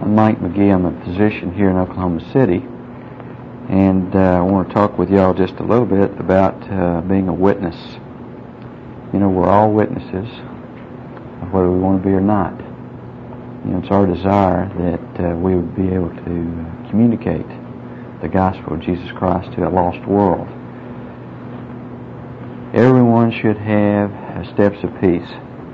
I'm Mike McGee. I'm a physician here in Oklahoma City, and I want to talk with y'all just a little bit about being a witness. You know, we're all witnesses, whether we want to be or not. You know, it's our desire that we would be able to communicate the gospel of Jesus Christ to a lost world. Everyone should have steps of peace.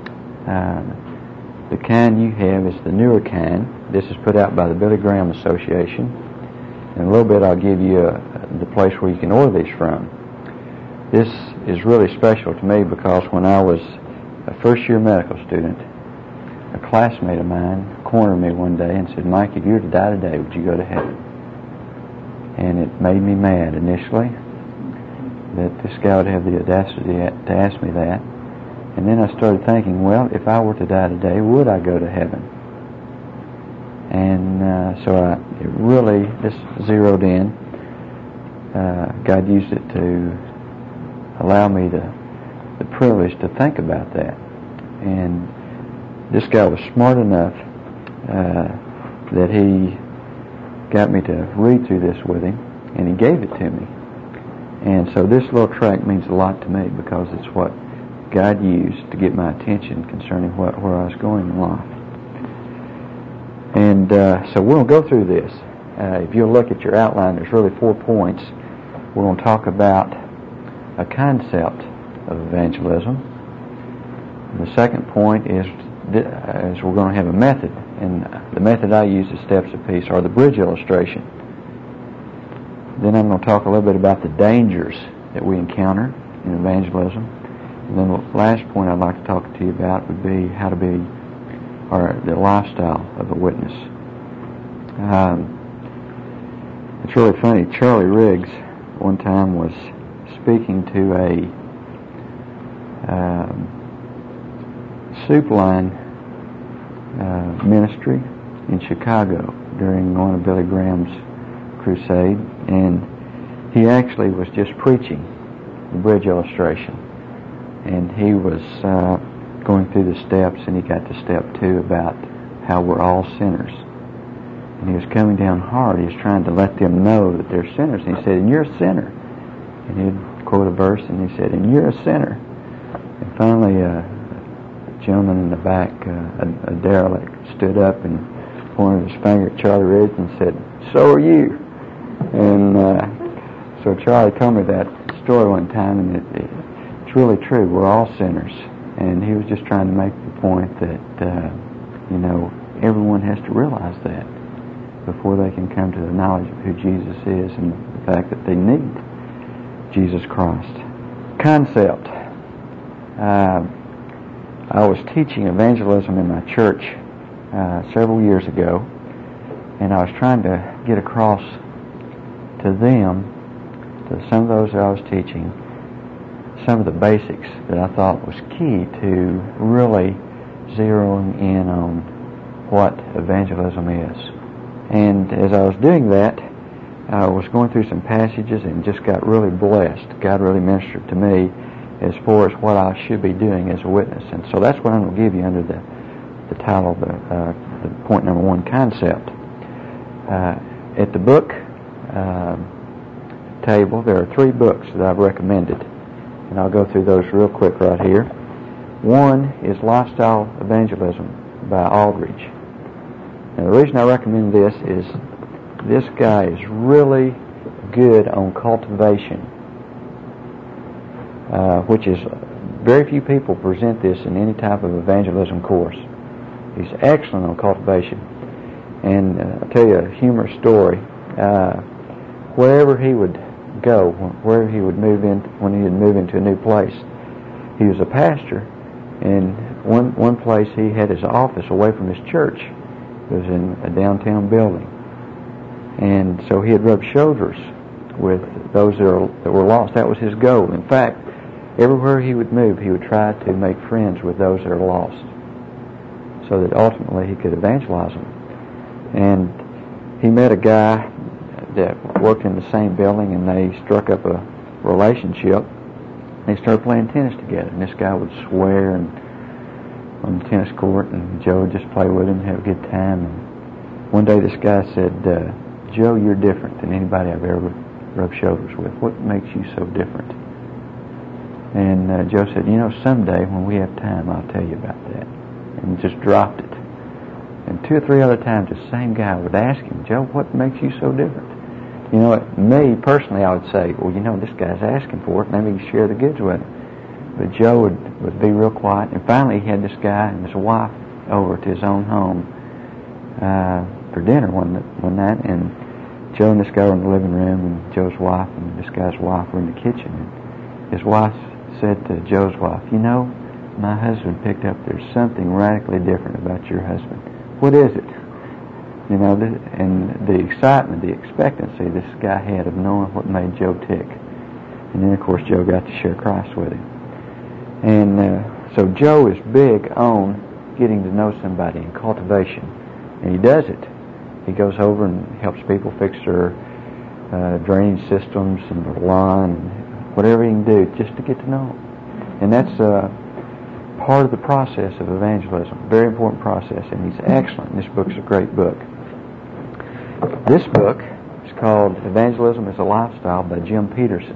The kind you have is the newer kind. This is put out by the Billy Graham Association. In a little bit I'll give you the place where you can order these from. This is really special to me because when I was a first-year medical student, a classmate of mine cornered me one day and said, "Mike, if you were to die today, would you go to heaven?" And it made me mad initially that this guy would have the audacity to ask me that. And then I started thinking, well, if I were to die today, would I go to heaven? And so it really just zeroed in. God used it to allow me the privilege to think about that. And this guy was smart enough that he got me to read through this with him, and he gave it to me. And so this little tract means a lot to me because it's what God used to get my attention concerning where I was going in life. And so we'll go through this. If you'll look at your outline, there's really 4 points. We're going to talk about a concept of evangelism. And the second point is we're going to have a method. And the method I use is steps of peace, or the bridge illustration. Then I'm going to talk a little bit about the dangers that we encounter in evangelism. And then the last point I'd like to talk to you about would be how to be, or the lifestyle of a witness. It's really funny. Charlie Riggs one time was speaking to a soup line ministry in Chicago during one of Billy Graham's crusade, and he actually was just preaching the bridge illustration. And he was going through the steps, and he got to step 2 about how we're all sinners. And he was coming down hard. He was trying to let them know that they're sinners. And he said, "And you're a sinner." And he'd quote a verse, and he said, "And you're a sinner." And finally, a gentleman in the back, a derelict, stood up and pointed his finger at Charlie Riggs and said, "So are you." And so Charlie told me that story one time, and it's really true. We're all sinners. And he was just trying to make the point that, everyone has to realize that before they can come to the knowledge of who Jesus is and the fact that they need Jesus Christ. Concept. I was teaching evangelism in my church several years ago, and I was trying to get across to them, to some of those that I was teaching, some of the basics that I thought was key to really zeroing in on what evangelism is. And as I was doing that, I was going through some passages and just got really blessed. God really ministered to me as far as what I should be doing as a witness. And so that's what I'm going to give you under the title of the point number 1, concept. At the book table, there are 3 books that I've recommended. And I'll go through those real quick right here. One is Lifestyle Evangelism by Aldridge. Now, the reason I recommend this is this guy is really good on cultivation, which is very few people present this in any type of evangelism course. He's excellent on cultivation. And I'll tell you a humorous story. Wherever he would go, wherever he would move in, when he would move into a new place, he was a pastor, and one place he had his office away from his church. It was in a downtown building. And so he'd rub shoulders with those that were lost. That was his goal. In fact, everywhere he would move, he would try to make friends with those that are lost, so that ultimately he could evangelize them. And he met a guy that worked in the same building, and they struck up a relationship. They started playing tennis together, and this guy would swear on the tennis court, and Joe would just play with him and have a good time. one day this guy said, Joe, you're different than anybody I've ever rubbed shoulders with. What makes you so different? And Joe said, someday when we have time, I'll tell you about that. And just dropped it. And 2 or 3 other times, the same guy would ask him, Joe, what makes you so different? Me, personally, I would say, well, this guy's asking for it. Maybe you share the goods with him. But Joe would be real quiet. And finally, he had this guy and his wife over to his own home for dinner one night. And Joe and this guy were in the living room, and Joe's wife and this guy's wife were in the kitchen. And his wife said to Joe's wife, my husband picked up there's something radically different about your husband. What is it? And the excitement, the expectancy this guy had of knowing what made Joe tick. And then, of course, Joe got to share Christ with him. And so Joe is big on getting to know somebody in cultivation. And he does it. He goes over and helps people fix their drainage systems and their lawn and whatever he can do just to get to know them. And that's part of the process of evangelism. Very important process. And he's excellent. This book's a great book. This book is called Evangelism as a Lifestyle by Jim Peterson.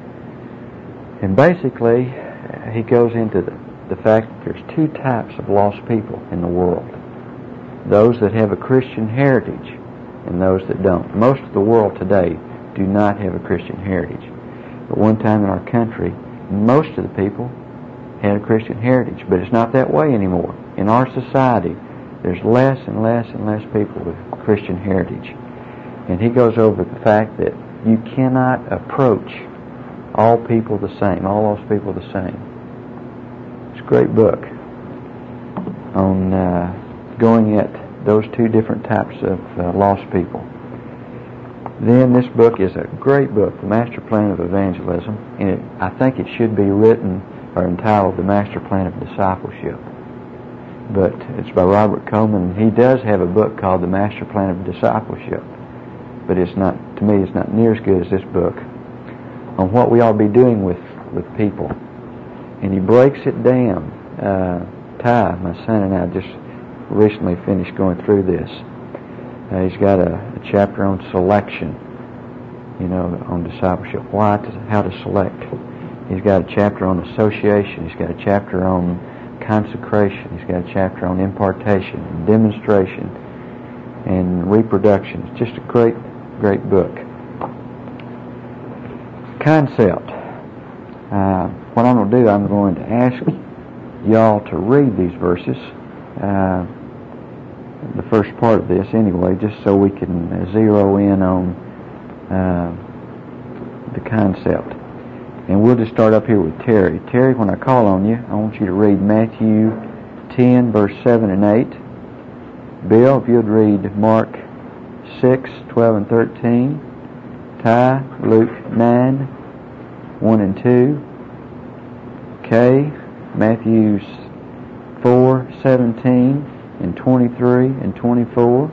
And basically, he goes into the fact that there's 2 types of lost people in the world. Those that have a Christian heritage and those that don't. Most of the world today do not have a Christian heritage. At one time in our country, most of the people had a Christian heritage, but it's not that way anymore. In our society, there's less and less and less people with Christian heritage. And he goes over the fact that you cannot approach all people the same, all those people the same. It's a great book on going at those 2 different types of lost people. Then this book is a great book, The Master Plan of Evangelism, and I think it should be written or entitled The Master Plan of Discipleship. But it's by Robert Coleman. He does have a book called The Master Plan of Discipleship, but it's not, to me, it's not near as good as this book on what we ought to be doing with people. And he breaks it down. Ty, my son, and I just recently finished going through this. He's got a chapter on selection, on discipleship, how to select. He's got a chapter on association. He's got a chapter on consecration. He's got a chapter on impartation and demonstration and reproduction. It's just a great, great book. Concept. What I'm going to do, I'm going to ask y'all to read these verses, the first part of this anyway, just so we can zero in on the concept. And we'll just start up here with Terry. Terry, when I call on you, I want you to read Matthew 10, verse 7 and 8. Bill, if you'd read Mark 6, 12 and 13. Ty, Luke 9, 1 and 2. Kay, Matthew 4, 17 and 23 and 24.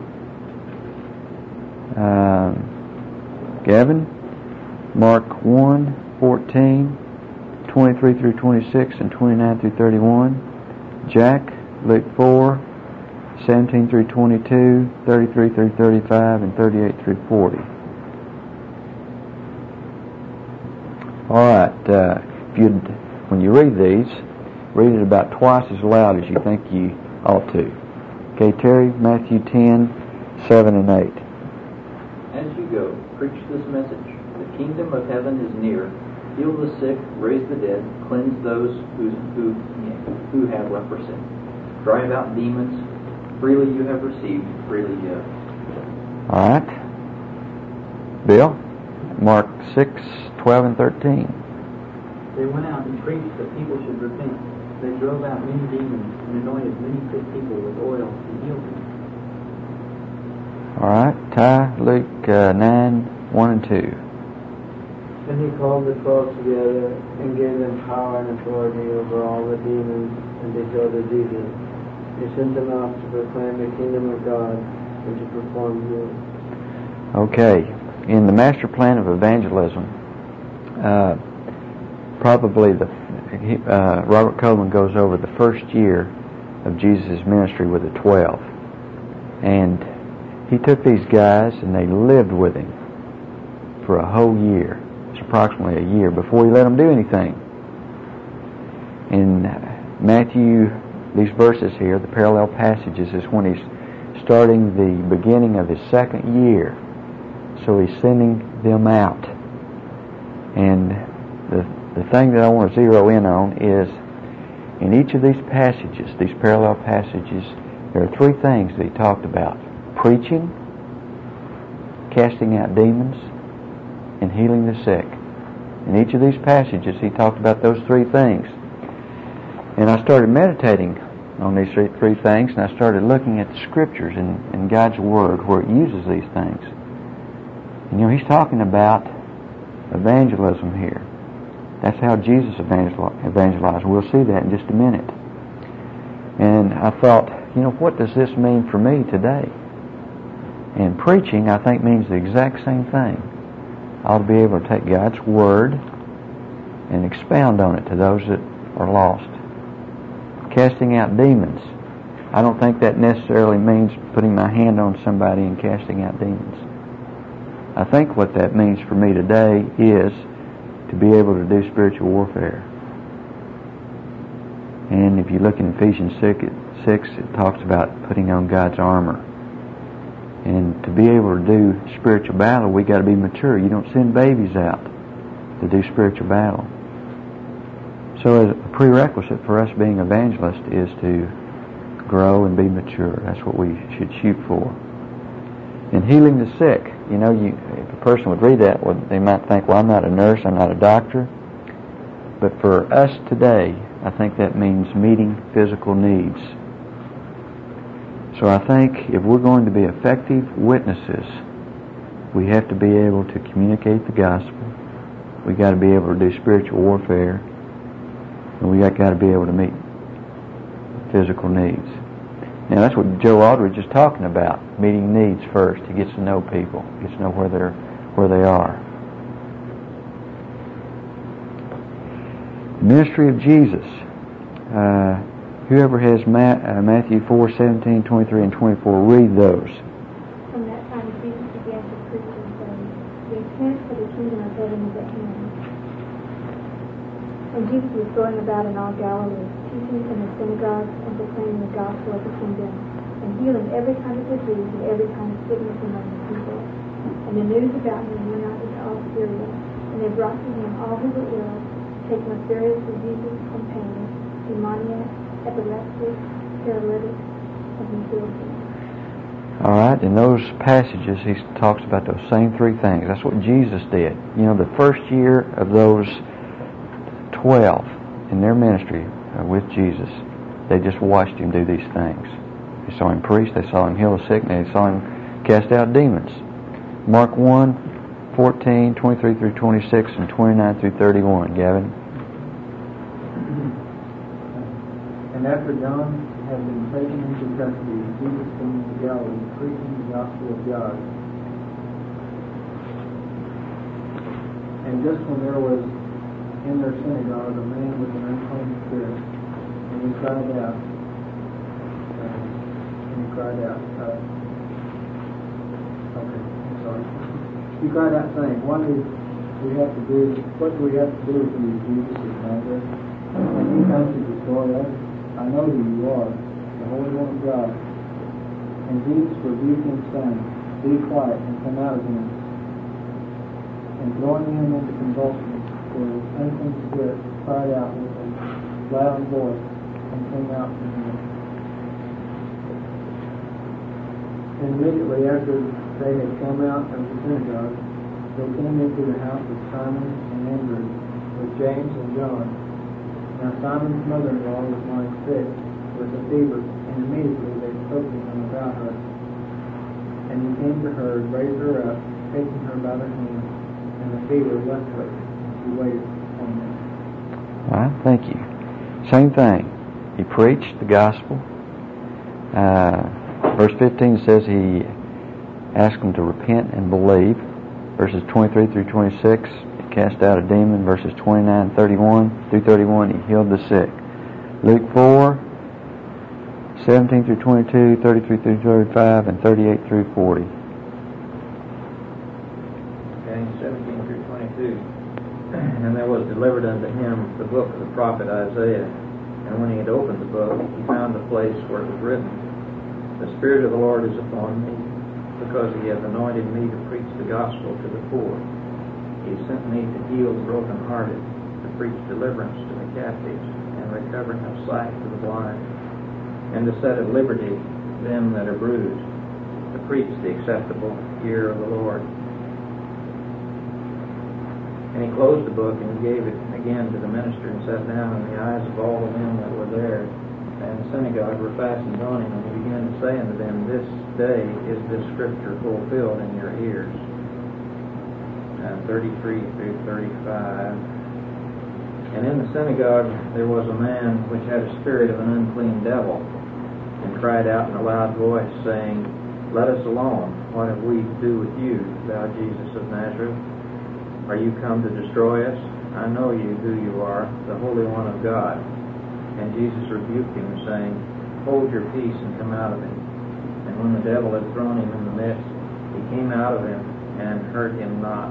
Gavin, Mark 1, 14, 23 through 26 and 29 through 31. Jack, Luke 4, 17 through 22, 33 through 35, and 38 through 40. All right, when you read these, read it about twice as loud as you think you ought to. Okay, Terry, Matthew 10, 7 and 8. As you go, preach this message. The kingdom of heaven is near. Heal the sick, raise the dead, cleanse those who have leprosy. Drive out demons. Freely you have received, freely give. All right. Bill, Mark 6, 12 and 13. They went out and preached that people should repent. They drove out many demons and anointed many sick people with oil and healed them. All right. Ty, Luke 9, 1 and 2. And he called the 12 together and gave them power and authority over all the demons and to heal the diseases. He sent them out to proclaim the kingdom of God and to perform healing. Okay. In the Master Plan of Evangelism, probably Robert Coleman goes over the first year of Jesus' ministry with the 12. And he took these guys and they lived with him for a whole year. It's approximately a year before he let them do anything. In Matthew, these verses here, the parallel passages, is when he's starting the beginning of his second year. So he's sending them out. And the thing that I want to zero in on is, in each of these passages, these parallel passages, there are three things that he talked about: preaching, casting out demons, and healing the sick. In each of these passages, he talked about those three things. And I started meditating on these three things, and I started looking at the Scriptures and God's Word where it uses these things. And he's talking about evangelism here. That's how Jesus evangelized. We'll see that in just a minute. And I thought, what does this mean for me today? And preaching, I think, means the exact same thing. I ought to be able to take God's Word and expound on it to those that are lost. Casting out demons, I don't think that necessarily means putting my hand on somebody and casting out demons. I think what that means for me today is to be able to do spiritual warfare. And if you look in Ephesians 6, it talks about putting on God's armor. And to be able to do spiritual battle, we got to be mature. You don't send babies out to do spiritual battle. So as a prerequisite for us being evangelists is to grow and be mature. That's what we should shoot for. And healing the sick. If a person would read that, they might think, well, I'm not a nurse, I'm not a doctor. But for us today, I think that means meeting physical needs. So I think if we're going to be effective witnesses, we have to be able to communicate the gospel. We got to be able to do spiritual warfare. And we got to be able to meet physical needs. Now that's what Joe Aldridge is talking about, meeting needs first. He gets to know people, gets to know where they are. Ministry of Jesus. Whoever has Matthew 4:17, 23, and 24, read those. From that time Jesus began to preach and say, "Repent, for the kingdom of heaven is at hand." And Jesus was going about in all Galilee, teaching in the synagogues and proclaiming the gospel of the kingdom, and healing every kind of disease and every kind of sickness among the people. And the news about him went out into all Syria, and they brought to him all who were ill, taken with various diseases and pains, demoniacs, epileptics, paralytics, and he healed them. All right, in those passages, he talks about those same three things. That's what Jesus did. The first year of those 12 in their ministry with Jesus, they just watched him do these things. They saw him preach, they saw him heal the sick, and they saw him cast out demons. Mark 1:14, 23 through 26, and 29 through 31. Gavin? And after John had been taken into custody, Jesus came into Galilee, preaching the gospel of God. And just when there was in their synagogue a man with an unclean spirit, and he cried out, He cried out saying, what do we have to do with you, Jesus of Nazareth? And he answered the story, I know who you are, the Holy One of God. And Jesus rebuked him, saying, Be quiet, and come out of him. And throwing him into convulsions, the unclean spirit cried out with a loud voice, and came out from him. And immediately after they had come out of the synagogue, they came into the house of Simon and Andrew with James and John. Now Simon's mother-in-law was lying sick with a fever, and immediately they spoke to him about her. And he came to her and raised her up, taking her by the hand, and the fever left her, and she waited on them. All right, thank you. Same thing. He preached the gospel. Verse 15 says he asked them to repent and believe. Verses 23 through 26, he cast out a demon. Verses 29 through 31, he healed the sick. Luke 4, 17 through 22, 33 through 35, and 38 through 40. Okay, 17 through 22. And there was delivered unto him the book of the prophet Isaiah. And when he had opened the book, he found the place where it was written, The Spirit of the Lord is upon me, because he hath anointed me to preach the gospel to the poor. He sent me to heal the brokenhearted, to preach deliverance to the captives, and recovering of sight to the blind, and to set at liberty them that are bruised, to preach the acceptable year of the Lord. And he closed the book, and he gave it again to the minister, and sat down, and the eyes of all of them that were there and the synagogue were fastened on him. And he began to say unto them, This day is this scripture fulfilled in your ears. 33 through 35. And in the synagogue there was a man which had a spirit of an unclean devil, and cried out in a loud voice, saying, Let us alone. What have we to do with you, thou Jesus of Nazareth? Are you come to destroy us? I know you who you are, the Holy One of God. And Jesus rebuked him, saying, Hold your peace and come out of him. And when the devil had thrown him in the midst, he came out of him and hurt him not.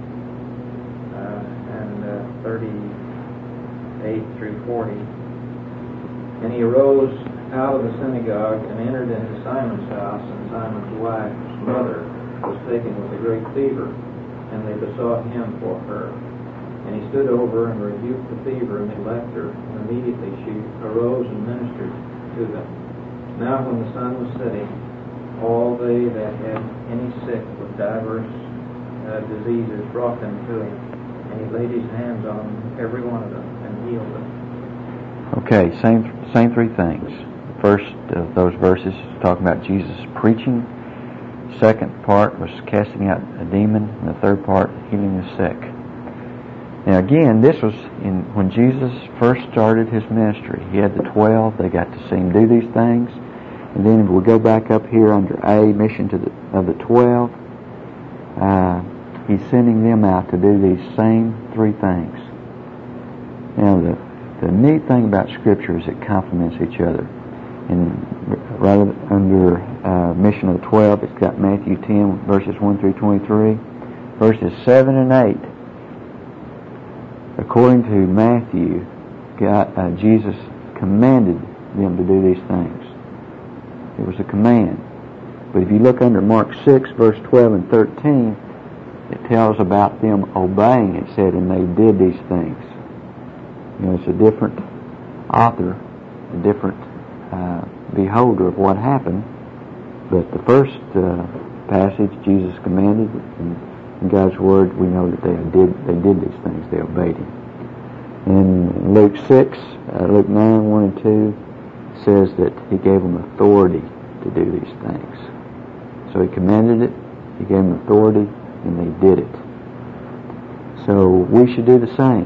38 through 40. And he arose out of the synagogue and entered into Simon's house, and Simon's wife's mother was taken with a great fever, and they besought him for her. And he stood over and rebuked the fever, and they left her. And immediately she arose and ministered to them. Now when the sun was setting, all they that had any sick with divers diseases brought them to him. And he laid his hands on every one of them and healed them. Okay, same three things. The first of those verses talking about Jesus preaching. Second part was casting out a demon, and the third part, healing the sick. Now again, this was when Jesus first started his ministry. He had the 12. They got to see him do these things. And then if we go back up here under A, mission of the 12, he's sending them out to do these same three things. Now the neat thing about Scripture is it complements each other. And right under mission of the 12, it's got Matthew 10, verses 1 through 23. Verses 7 and 8. According to Matthew, Jesus commanded them to do these things. It was a command. But if you look under Mark 6, verse 12 and 13, it tells about them obeying. It said, and they did these things. You know, it's a different author, a different beholder of what happened. But the first passage, Jesus commanded, and in God's Word, we know that they did these things. They obeyed Him. In Luke 6, Luke 9, 1 and 2, says that He gave them authority to do these things. So He commanded it, He gave them authority, and they did it. So we should do the same.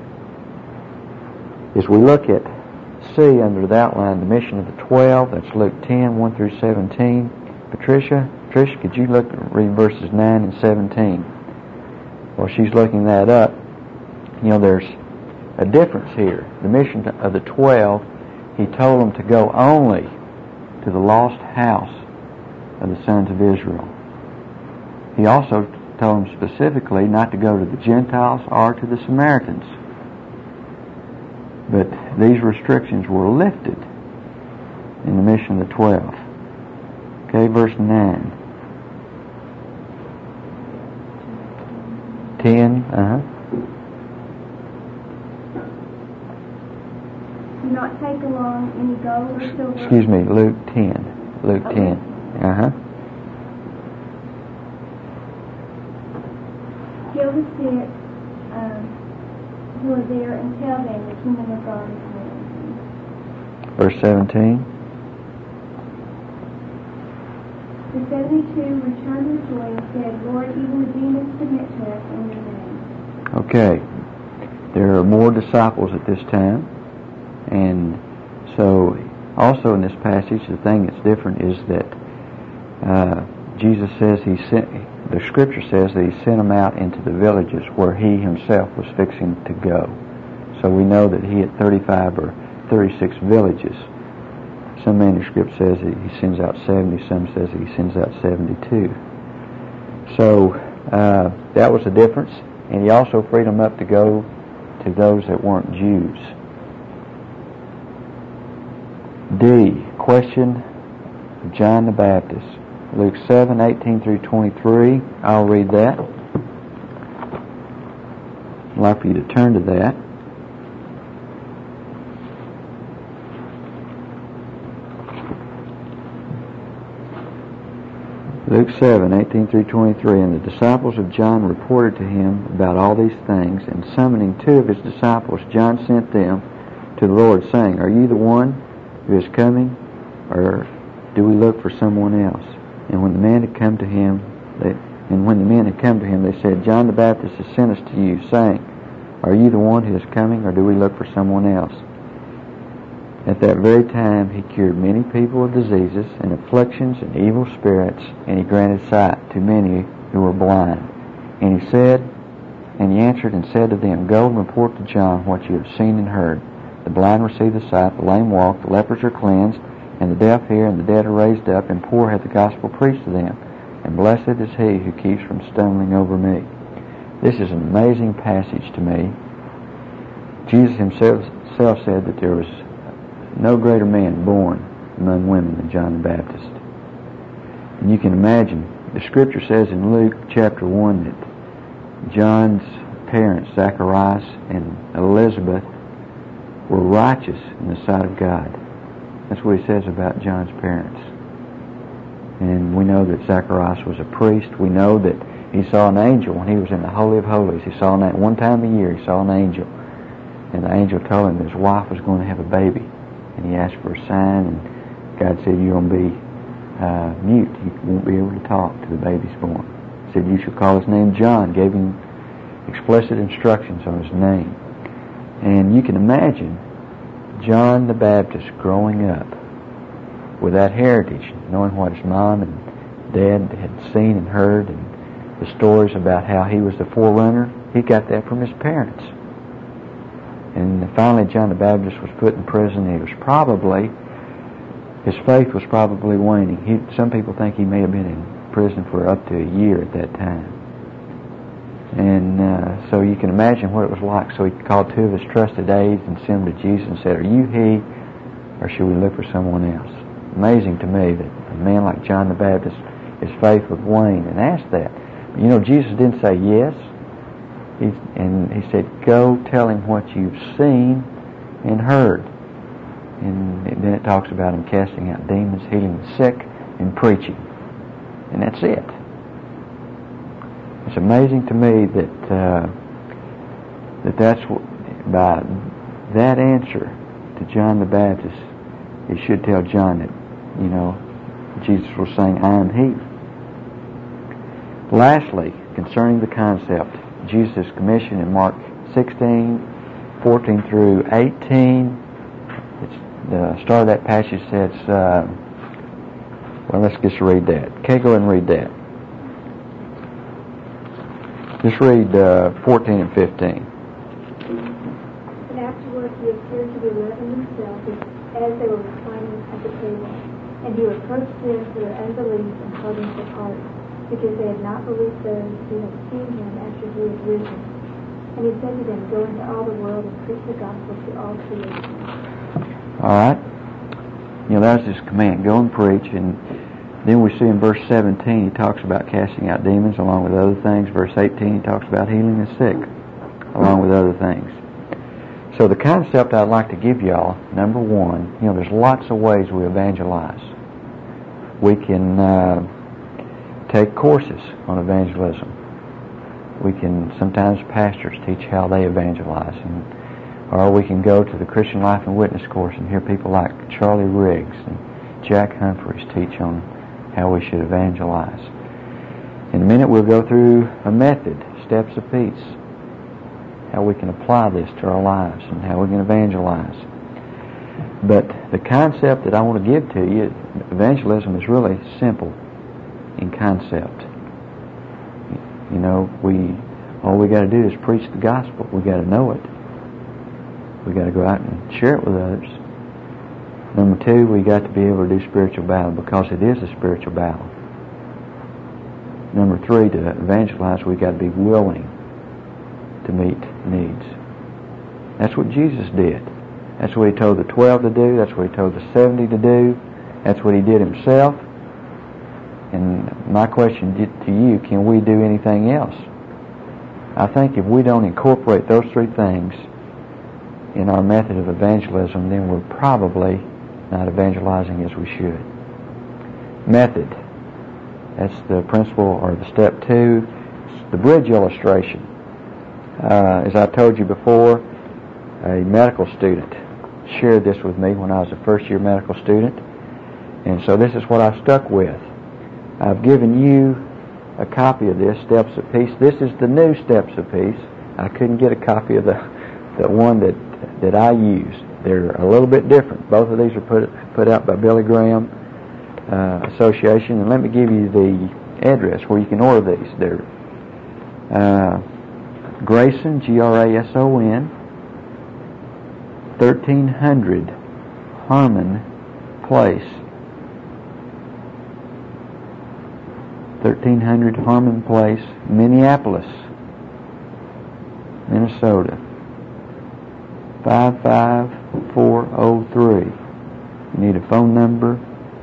As we look at C under the outline, the mission of the 12, that's Luke 10, 1 through 17. Patricia, could you read verses 9 and 17? While she's looking that up, you know, there's a difference here. The mission of the 12, He told them to go only to the lost house of the sons of Israel. He also told them specifically not to go to the Gentiles or to the Samaritans. But these restrictions were lifted in the mission of the 12. Okay, verse 9. 10, Do not take along any gold or silver. Excuse me, Luke 10. Luke Okay. 10. Heal the sick who are there, and tell them the kingdom of God is near. Verse 17. The 72 returned with joy and said, Lord, even the demons submit to us in your name. Okay. There are more disciples at this time. And so, also in this passage, the thing that's different is that Jesus says the Scripture says that He sent them out into the villages where He Himself was fixing to go. So we know that He had 35 or 36 villages. Some manuscript says that he sends out 70, some says that he sends out 72. So that was the difference. And he also freed them up to go to those that weren't Jews. D. Question of John the Baptist. Luke 7:18 through 23. I'll read that. I'd like for you to turn to that. Luke 7:18 through 23. And the disciples of John reported to him about all these things, and summoning 2 of his disciples, John sent them to the Lord, saying, Are you the one who is coming, or do we look for someone else? And when the men had come to him, they said, John the Baptist has sent us to you, saying, Are you the one who is coming, or do we look for someone else? At that very time he cured many people of diseases and afflictions and evil spirits, and he granted sight to many who were blind. And he answered and said to them, Go and report to John what you have seen and heard. The blind receive the sight, the lame walk, the lepers are cleansed, and the deaf hear, and the dead are raised up, and poor have the gospel preached to them. And blessed is he who keeps from stumbling over me. This is an amazing passage to me. Jesus himself said that there was no greater man born among women than John the Baptist. And you can imagine, the scripture says in Luke chapter 1 that John's parents, Zacharias and Elizabeth, were righteous in the sight of God. That's what he says about John's parents. And we know that Zacharias was a priest. We know that he saw an angel when he was in the Holy of Holies. He saw one time a year he saw an angel. And the angel told him that his wife was going to have a baby. And he asked for a sign, and God said, You're going to be mute. You won't be able to talk till the baby's born. He said, You shall call his name John. Gave him explicit instructions on his name. And you can imagine John the Baptist growing up with that heritage, knowing what his mom and dad had seen and heard, and the stories about how he was the forerunner. He got that from his parents. And finally John the Baptist was put in prison. His faith was probably waning. Some people think he may have been in prison for up to a year at that time. And so you can imagine what it was like. So he called 2 of his trusted aides and sent them to Jesus and said, Are you he, or should we look for someone else? Amazing to me that a man like John the Baptist, his faith would wane and ask that. You know, Jesus didn't say yes. And he said, Go tell him what you've seen and heard. And then it talks about him casting out demons, healing the sick, and preaching. And that's it. It's amazing to me that's by that answer to John the Baptist, it should tell John that, Jesus was saying, I am he. Lastly, concerning the concept, Jesus' commission in Mark 16:14 through 18. The start of that passage says, let's just read that. Okay, go ahead and read that. Just read 14 and 15. And afterward he appeared to the 11 himself as they were reclining at the table. And he reproached them for their unbelief and hardness of heart, because they had not believed those who had seen him after he had risen. And he said to them, Go into all the world and preach the gospel to all creation. All right. That's his command. Go and preach. And then we see in verse 17 he talks about casting out demons along with other things. Verse 18 he talks about healing the sick along with other things. So the concept I'd like to give y'all, number one, there's lots of ways we evangelize. We can take courses on evangelism. We can, sometimes pastors teach how they evangelize, or we can go to the Christian Life and Witness course and hear people like Charlie Riggs and Jack Humphreys teach on how we should evangelize. In a minute we'll go through a method, steps of peace, how we can apply this to our lives and how we can evangelize. But the concept that I want to give to you, evangelism is really simple in concept. All we got to do is preach the gospel. We got to know it. We got to go out and share it with others. Number 2, we got to be able to do spiritual battle because it is a spiritual battle. Number 3, to evangelize, we got to be willing to meet needs. That's what Jesus did. That's what He told the 12 to do. That's what He told the 70 to do. That's what He did Himself. And my question to you, can we do anything else? I think if we don't incorporate those 3 things in our method of evangelism, then we're probably not evangelizing as we should. Method. That's the principle, or the step 2. It's the bridge illustration. As I told you before, a medical student shared this with me when I was a first-year medical student. And so this is what I stuck with. I've given you a copy of this, Steps of Peace. This is the new Steps of Peace. I couldn't get a copy of the one that I used. They're a little bit different. Both of these are put out by Billy Graham Association. And let me give you the address where you can order these. They're Grayson, Grason, 1300 Harmon Place. 1300 Harmon Place, Minneapolis, Minnesota, 55403. You need a phone number,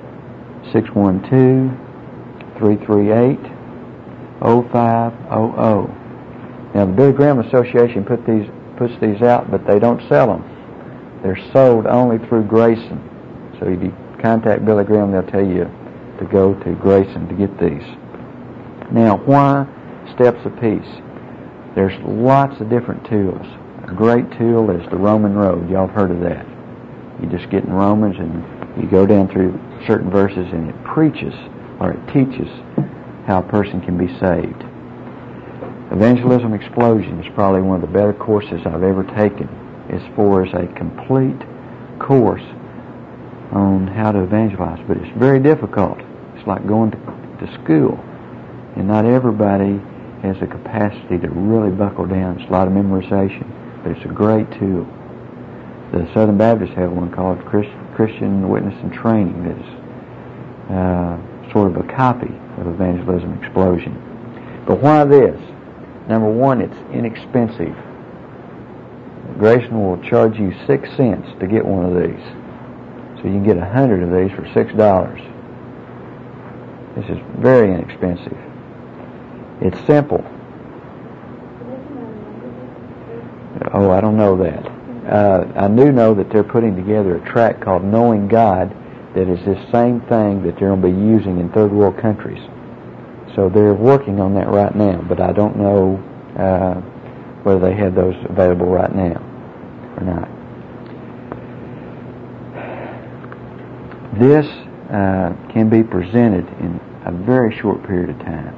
612-338-0500. Now, the Billy Graham Association puts these out, but they don't sell them. They're sold only through Grayson. So if you contact Billy Graham, they'll tell you to go to Grayson to get these. Now, why Steps of Peace? There's lots of different tools. A great tool is the Roman Road. Y'all have heard of that. You just get in Romans and you go down through certain verses and it preaches, or it teaches how a person can be saved. Evangelism Explosion is probably one of the better courses I've ever taken as far as a complete course on how to evangelize. But it's very difficult. It's like going to school. And not everybody has the capacity to really buckle down. It's a lot of memorization, but it's a great tool. The Southern Baptists have one called Christian Witness and Training that's sort of a copy of Evangelism Explosion. But why this? Number 1, it's inexpensive. Grayson will charge you 6 cents to get one of these. So you can get 100 of these for $6. This is very inexpensive. It's simple. Oh, I don't know that. I do know that they're putting together a tract called Knowing God that is this same thing that they're going to be using in third world countries. So they're working on that right now, but I don't know whether they have those available right now or not. This can be presented in a very short period of time.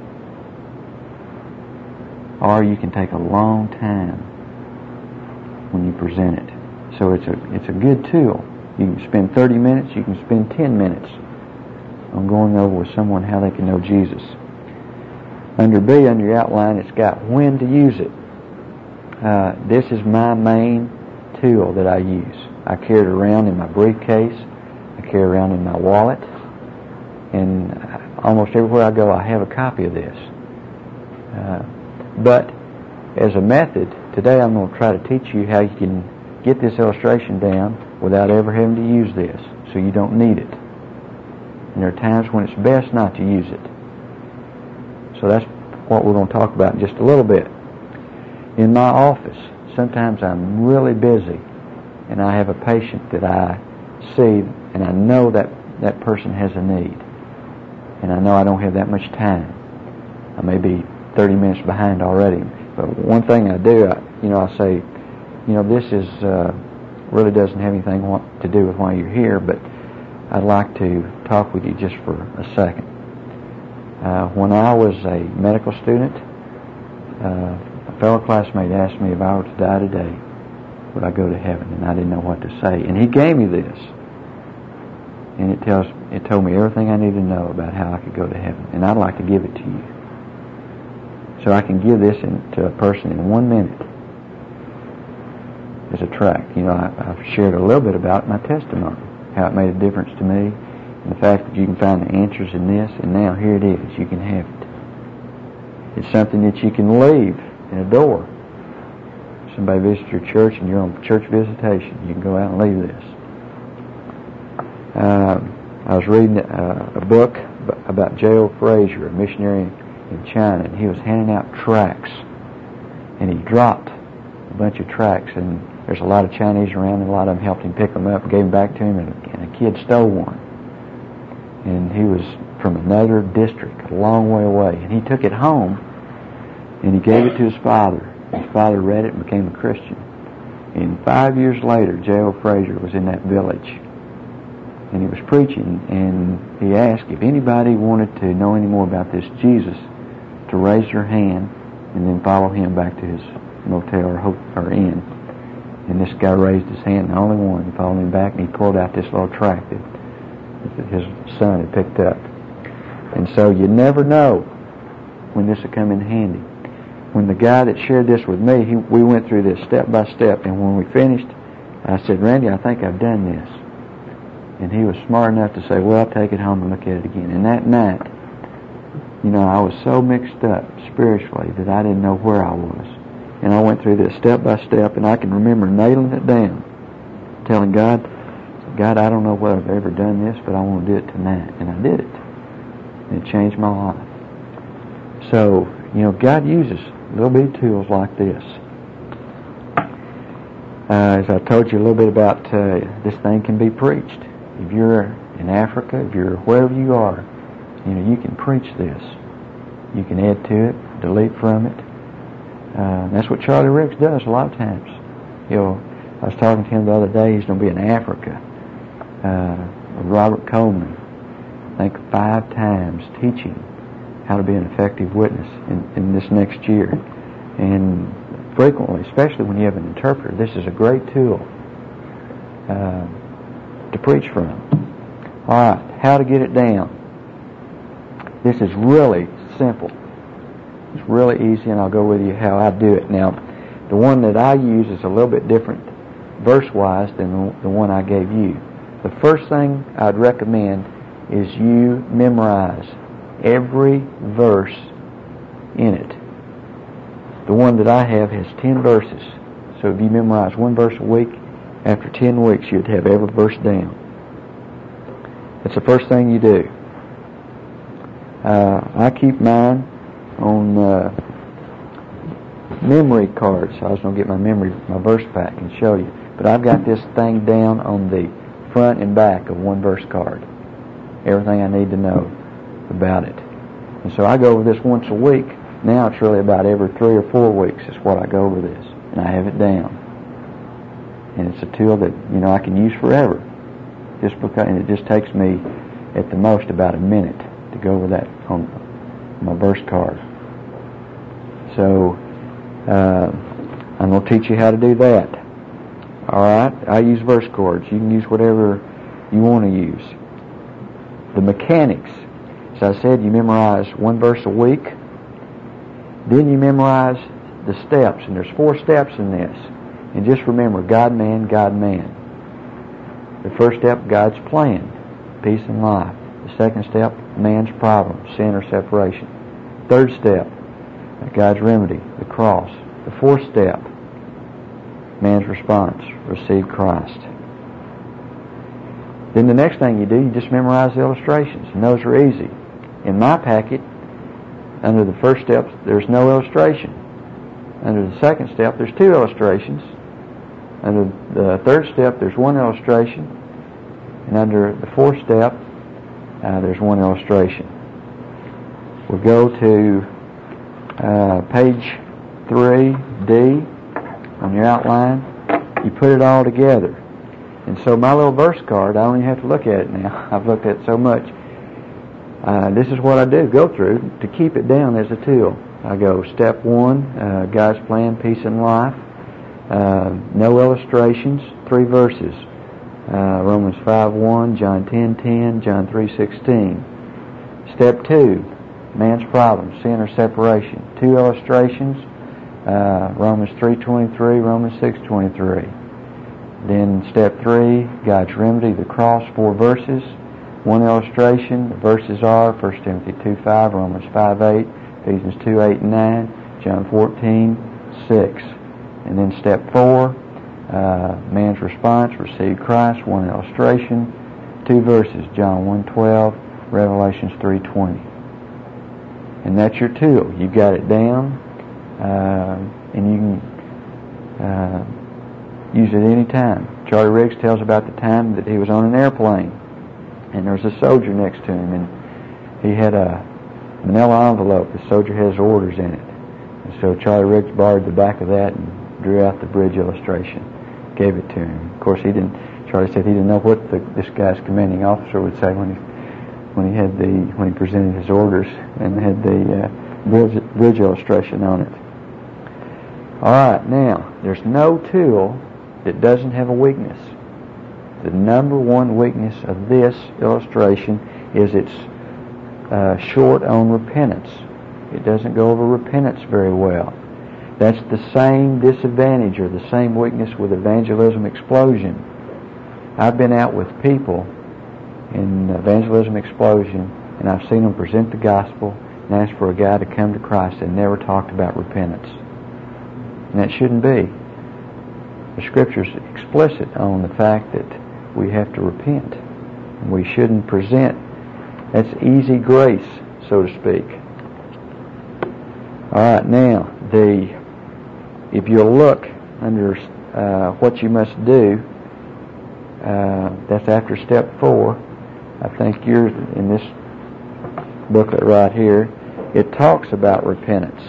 Or you can take a long time when you present it. So it's a good tool. You can spend 30 minutes, you can spend 10 minutes on going over with someone how they can know Jesus. Under B, under your outline, it's got when to use it. This is my main tool that I use. I carry it around in my briefcase. I carry it around in my wallet. And almost everywhere I go, I have a copy of this. But as a method, today I'm going to try to teach you how you can get this illustration down without ever having to use this, so you don't need it. And there are times when it's best not to use it. So that's what we're going to talk about in just a little bit. In my office, sometimes I'm really busy, and I have a patient that I see, and I know that that person has a need. And I know I don't have that much time. I may be 30 minutes behind already. But one thing I do, I say, this is really doesn't have anything to do with why you're here, but I'd like to talk with you just for a second. When I was a medical student, a fellow classmate asked me if I were to die today, would I go to heaven? And I didn't know what to say. And he gave me this. And it told me everything I needed to know about how I could go to heaven. And I'd like to give it to you. So I can give this to a person in 1 minute as a tract. I've shared a little bit about my testimony. how it made a difference to me, and the fact that you can find the answers in this, and now here it is. You can have it. It's something that you can leave in a door. Somebody visits your church and you're on church visitation. You can go out and leave this. I was reading a book about J.O. Frazier, a missionary in China, and he was handing out tracts, and he dropped a bunch of tracts, and there's a lot of Chinese around, and a lot of them helped him pick them up and gave them back to him, and a kid stole one. And he was from another district, a long way away, and he took it home, and he gave it to his father. His father read it and became a Christian. And 5 years later, J.O. Frazier was in that village, and he was preaching, and he asked if anybody wanted to know any more about this Jesus to raise their hand and then follow him back to his motel or inn. And this guy raised his hand, the only one. He followed him back, and he pulled out this little tract that his son had picked up. And so you never know when this will come in handy. When the guy that shared this with me, we went through this step by step, and when we finished, I said, "Randy, I think I've done this." And he was smart enough to say, "Well, take it home and look at it again." And that night, I was so mixed up spiritually that I didn't know where I was. And I went through this step by step, and I can remember nailing it down, telling God, I don't know whether I've ever done this, but I want to do it tonight. And I did it. And it changed my life. So, God uses little bitty tools like this. As I told you a little bit about, this thing can be preached. If you're in Africa, if you're wherever you are, you can preach this. You can add to it, delete from it. That's what Charlie Ricks does a lot of times. I was talking to him the other day. He's going to be in Africa with Robert Coleman, I think 5 times, teaching how to be an effective witness in this next year. And frequently, especially when you have an interpreter, this is a great tool to preach from. All right, how to get it down. This is really simple. It's really easy, and I'll go with you how I do it. Now, the one that I use is a little bit different verse-wise than the one I gave you. The first thing I'd recommend is you memorize every verse in it. The one that I have has 10 verses. So if you memorize one verse a week, after 10 weeks you'd have every verse down. That's the first thing you do. I keep mine on memory cards. I was going to get my verse pack and show you. But I've got this thing down on the front and back of one verse card. Everything I need to know about it. And so I go over this once a week. Now it's really about every 3 or 4 weeks is what I go over this. And I have it down. And it's a tool that, I can use forever. And it just takes me at the most about a minute to go over that on my verse card. So I'm going to teach you how to do that. All right? I use verse cards. You can use whatever you want to use. The mechanics. As I said, you memorize one verse a week. Then you memorize the steps. And there's 4 steps in this. And just remember, God, man, God, man. The first step, God's plan, peace and life. The second step, man's problem, sin or separation. Third step, God's remedy, the cross. The fourth step, man's response, receive Christ. Then the next thing you do, you just memorize the illustrations, and those are easy. In my packet, under the first step, there's no illustration. Under the second step, there's 2 illustrations. Under the third step, there's 1 illustration. And under the fourth step, there's 1 illustration. We'll go to page 3D on your outline. You put it all together. And so my little verse card, I don't even have to look at it now. I've looked at it so much. This is what I do, go through, to keep it down as a tool. I go step 1, God's plan, peace and life. No illustrations, 3 verses. Romans 5:1, John 10:10, John 3:16. Step 2, man's problem, sin or separation. 2 illustrations, Romans 3:23, Romans 6:23. Then step 3, God's remedy, the cross, 4 verses, 1 illustration. The verses are 1 Timothy 2:5, Romans 5:8, Ephesians 2:8 and 9, John 14:6. And then step 4, man's response, receive Christ, 1 illustration, 2 verses, John 1:12, Revelations 3:20. And that's your tool. You've got it down, and you can use it any time. Charlie Riggs tells about the time that he was on an airplane, and there was a soldier next to him, and he had a manila envelope. The soldier has orders in it. And so Charlie Riggs borrowed the back of that and drew out the bridge illustration, gave it to him. Of course, Charlie said he didn't know what this guy's commanding officer would say when he presented his orders and had the bridge illustration on it. All right, now there's no tool that doesn't have a weakness. The number one weakness of this illustration is it's short on repentance. It doesn't go over repentance very well. That's the same disadvantage or the same weakness with Evangelism Explosion. I've been out with people in Evangelism Explosion, and I've seen them present the gospel and ask for a guy to come to Christ and never talked about repentance. And that shouldn't be. The Scripture's explicit on the fact that we have to repent. We shouldn't present. That's easy grace, so to speak. All right, now, if you'll look under what you must do, that's after step 4. I think you're in this booklet right here. It talks about repentance.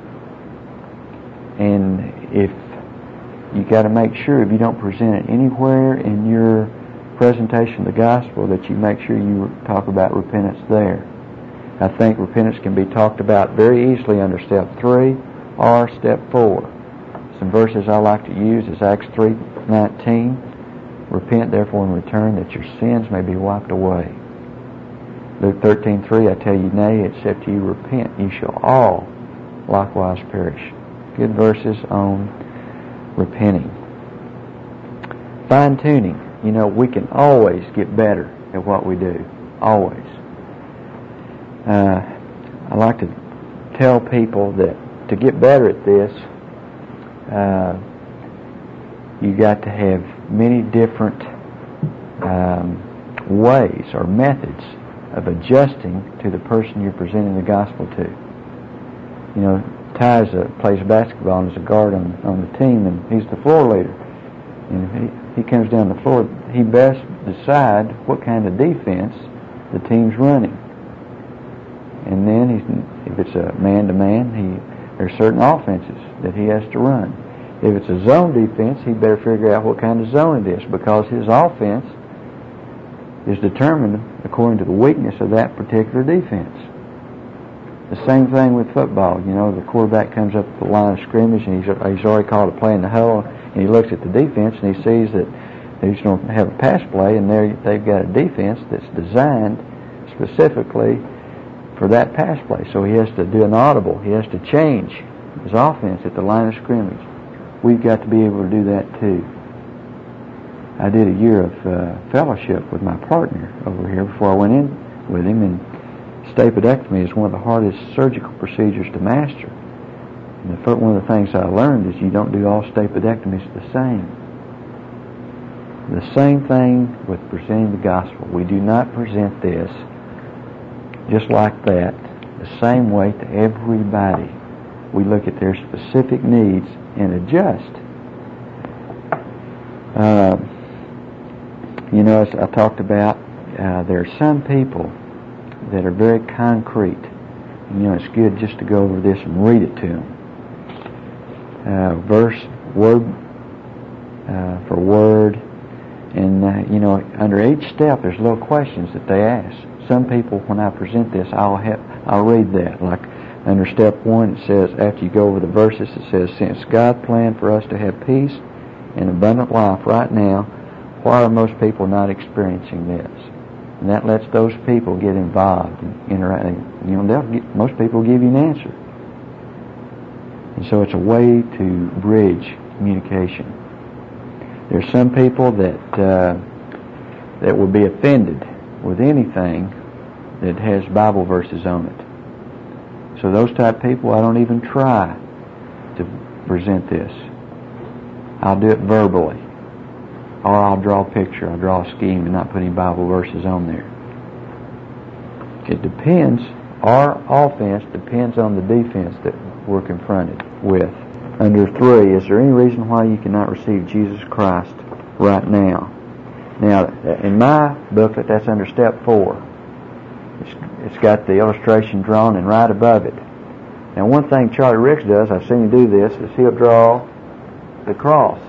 And if you got to make sure if you don't present it anywhere in your presentation of the gospel that you make sure you talk about repentance there. I think repentance can be talked about very easily under step 3 or step 4. Some verses I like to use is Acts 3:19. Repent therefore and return that your sins may be wiped away. Luke 13:3, I tell you, nay, except you repent, you shall all likewise perish. Good verses on repenting. Fine-tuning. You know, we can always get better at what we do. Always. I like to tell people that to get better at this, you got to have many different ways or methods of adjusting to the person you're presenting the gospel to. You know, Ty plays basketball and is a guard on the team, and he's the floor leader. And he comes down the floor, he best decide what kind of defense the team's running. And then if it's a man-to-man, there's certain offenses that he has to run. If it's a zone defense, he better figure out what kind of zone it is, because his offense is determined according to the weakness of that particular defense. The same thing with football. You know, the quarterback comes up to the line of scrimmage and he's already called a play in the huddle, and he looks at the defense and he sees that he's going to have a pass play, and they've got a defense that's designed specifically for that pass play. So he has to do an audible. He has to change his offense at the line of scrimmage. We've got to be able to do that too. I did a year of fellowship with my partner over here before I went in with him, and stapedectomy is one of the hardest surgical procedures to master. And one of the things I learned is you don't do all stapedectomies the same. The same thing with presenting the gospel. We do not present this just like that, the same way to everybody. We look at their specific needs and adjust. You know, as I talked about, there are some people that are very concrete. You know, it's good just to go over this and read it to them. Verse, word for word. And, you know, under each step there's little questions that they ask. Some people, when I present this, I'll read that. Like under step 1, it says, after you go over the verses, it says, since God planned for us to have peace and abundant life right now, why are most people not experiencing this? And that lets those people get involved and interact. You know, most people will give you an answer. And so it's a way to bridge communication. There's some people that will be offended with anything that has Bible verses on it. So those type of people, I don't even try to present this. I'll do it verbally. Or I'll draw a picture, I'll draw a scheme and not put any Bible verses on there. It depends, our offense depends on the defense that we're confronted with. Under 3, is there any reason why you cannot receive Jesus Christ right now? Now, in my booklet, that's under step 4. It's got the illustration drawn and right above it. Now, one thing Charlie Ricks does, I've seen him do this, is he'll draw the cross.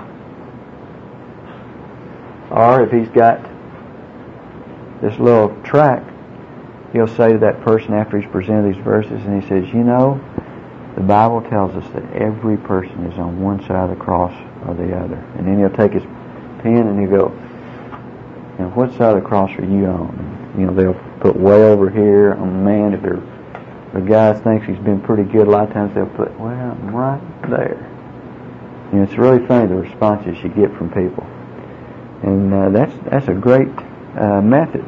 Or if he's got this little tract, he'll say to that person after he's presented these verses, and he says, you know, the Bible tells us that every person is on one side of the cross or the other. And then he'll take his pen and he'll go, and what side of the cross are you on? And, you know, they'll put way over here on the man. If the guy thinks he's been pretty good, a lot of times they'll put, well, I'm right there. And it's really funny, the responses you get from people. And that's a great method.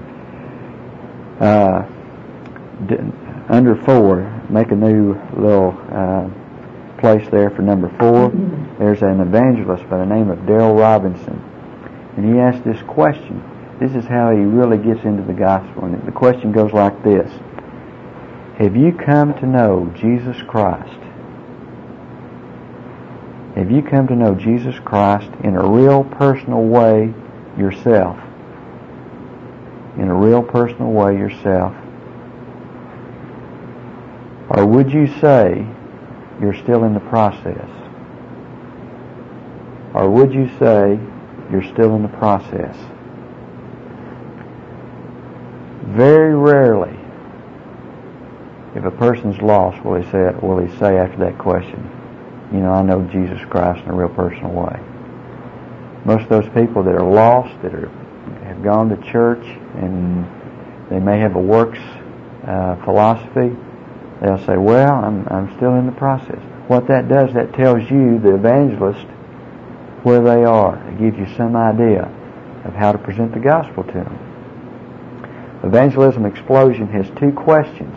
Under 4, make a new little place there for number 4. There's an evangelist by the name of Darrell Robinson. And he asked this question. This is how he really gets into the gospel. And the question goes like this. Have you come to know Jesus Christ? Have you come to know Jesus Christ in a real personal way yourself? In a real personal way yourself? Or would you say you're still in the process? Or would you say you're still in the process? Very rarely, if a person's lost, will he say after that question, you know, I know Jesus Christ in a real personal way. Most of those people that are lost, that have gone to church, and they may have a works philosophy, they'll say, well, I'm still in the process. What that does, that tells you, the evangelist, where they are. It gives you some idea of how to present the gospel to them. Evangelism Explosion has 2 questions.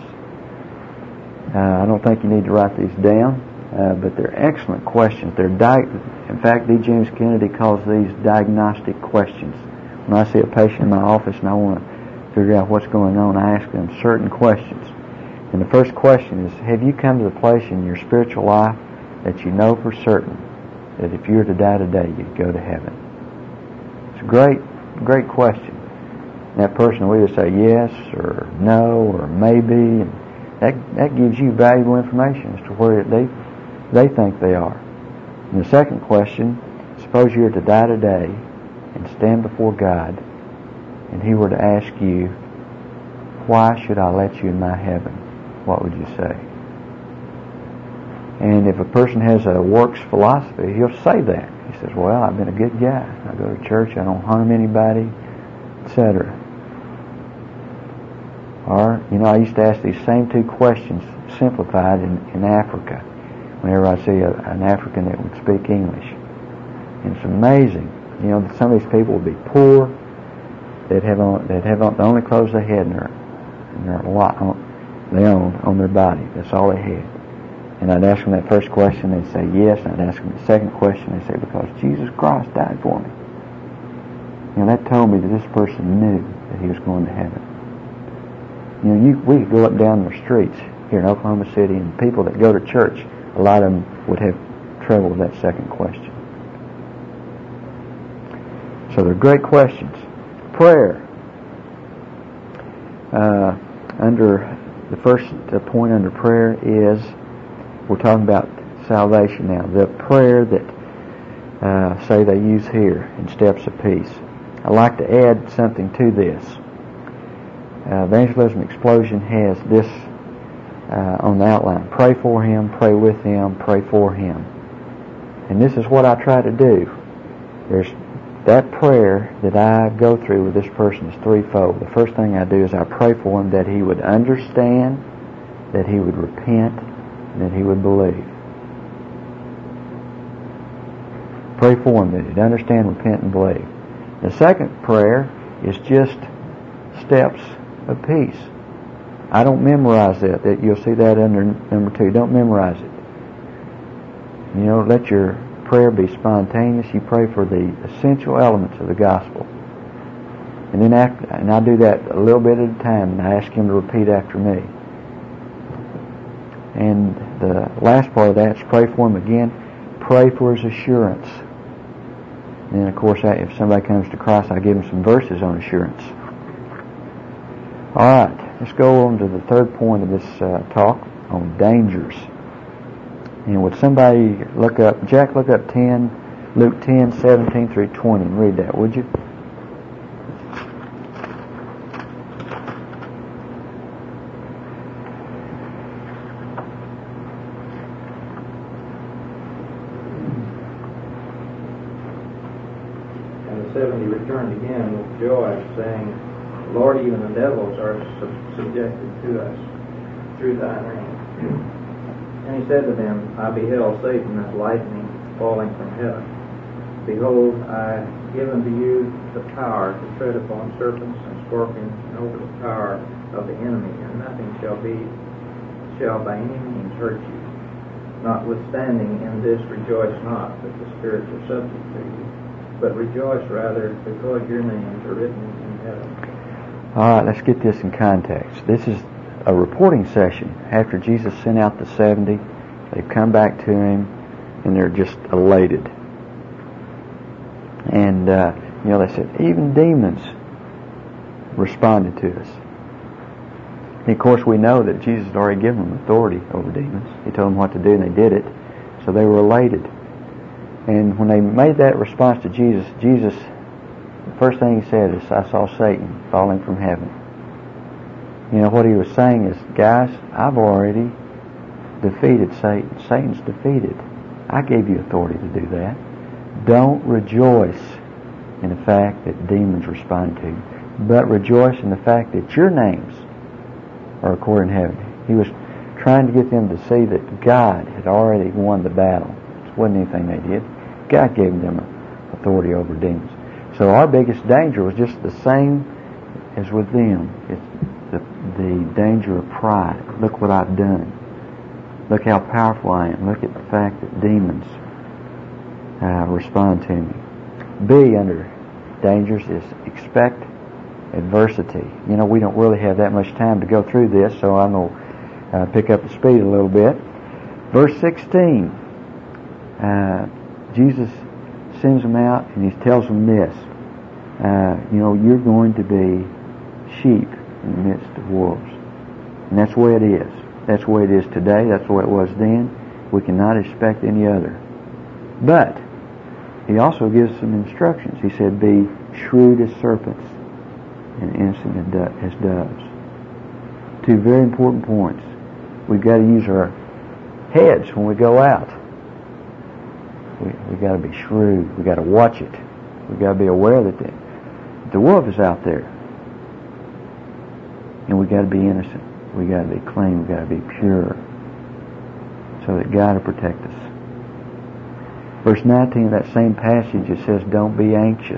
I don't think you need to write these down, but they're excellent questions. In fact, D. James Kennedy calls these diagnostic questions. When I see a patient in my office and I want to figure out what's going on, I ask them certain questions. And the first question is, have you come to the place in your spiritual life that you know for certain that if you were to die today, you'd go to heaven? It's a great, great question. And that person will either say yes or no or maybe, and that gives you valuable information as to where they think they are. And the second question, suppose you were to die today and stand before God, and He were to ask you, why should I let you in my heaven? What would you say? And if a person has a works philosophy, he'll say that. He says, well, I've been a good guy. I go to church, I don't harm anybody, etc. Or, you know, I used to ask these same 2 questions simplified in Africa whenever I see an African that would speak English. And it's amazing. You know, some of these people would be poor. They'd have on the only clothes they had they owned on their body. That's all they had. And I'd ask them that first question, they'd say yes. And I'd ask them the second question, they'd say, because Jesus Christ died for me. You know, that told me that this person knew that he was going to heaven. You know, we could go up and down the streets here in Oklahoma City, and people that go to church, a lot of them would have trouble with that second question. So they're great questions. Prayer. Under the first point under prayer is, we're talking about salvation now. The prayer that say they use here in Steps of Peace. I'd like to add something to this. Evangelism Explosion has this on the outline. Pray for him, pray with him, pray for him. And this is what I try to do. There's that prayer that I go through with this person is threefold. The first thing I do is I pray for him that he would understand, that he would repent, and that he would believe. Pray for them that they'd understand, repent, and believe. The second prayer is just steps of peace. I don't memorize that. You'll see that under number 2. Don't memorize it. Let your prayer be spontaneous. You pray for the essential elements of the gospel. And then and I do that a little bit at a time, and I ask him to repeat after me. And the last part of that is pray for him again. Pray for his assurance. And then, of course, if somebody comes to Christ, I give them some verses on assurance. All right, let's go on to the third point of this talk on dangers. And would somebody look up Luke 10:17 through 20, and read that, would you? And the 70 returned again with joy, saying, Lord, even the devils are subjected to us through thy name. And he said to them, I beheld Satan as lightning falling from heaven. Behold, I give unto you the power to tread upon serpents and scorpions, and over the power of the enemy, and nothing shall by any means hurt you. Notwithstanding, in this rejoice not that the spirits are subject to you, but rejoice rather because your names are written in heaven. All right, let's get this in context. This is a reporting session after Jesus sent out the 70. They've come back to him, and they're just elated. And they said even demons responded to us. And of course, we know that Jesus had already given them authority over demons. He told them what to do, and they did it. So they were elated. And when they made that response to Jesus, the first thing he said is, I saw Satan falling from heaven. What he was saying is, guys, I've already defeated Satan. Satan's defeated. I gave you authority to do that. Don't rejoice in the fact that demons respond to you, but rejoice in the fact that your names are recorded in heaven. He was trying to get them to see that God had already won the battle. It wasn't anything they did. God gave them authority over demons. So our biggest danger was just the same as with them. It's the danger of pride. Look what I've done. Look how powerful I am. Look at the fact that demons respond to me. B, under dangers, is expect adversity. We don't really have that much time to go through this, so I'm going to pick up the speed a little bit. Verse 16, Jesus sends them out and he tells them this. You're going to be sheep in the midst of wolves. And that's the way it is. That's the way it is today. That's the way it was then. We cannot expect any other. But he also gives some instructions. He said, be shrewd as serpents and innocent as doves. Two very important points. We've got to use our heads when we go out. We've got to be shrewd. We've got to watch it. We've got to be aware that the wolf is out there. And we've got to be innocent. We've got to be clean. We've got to be pure, so that God will protect us. Verse 19 of that same passage, it says, don't be anxious.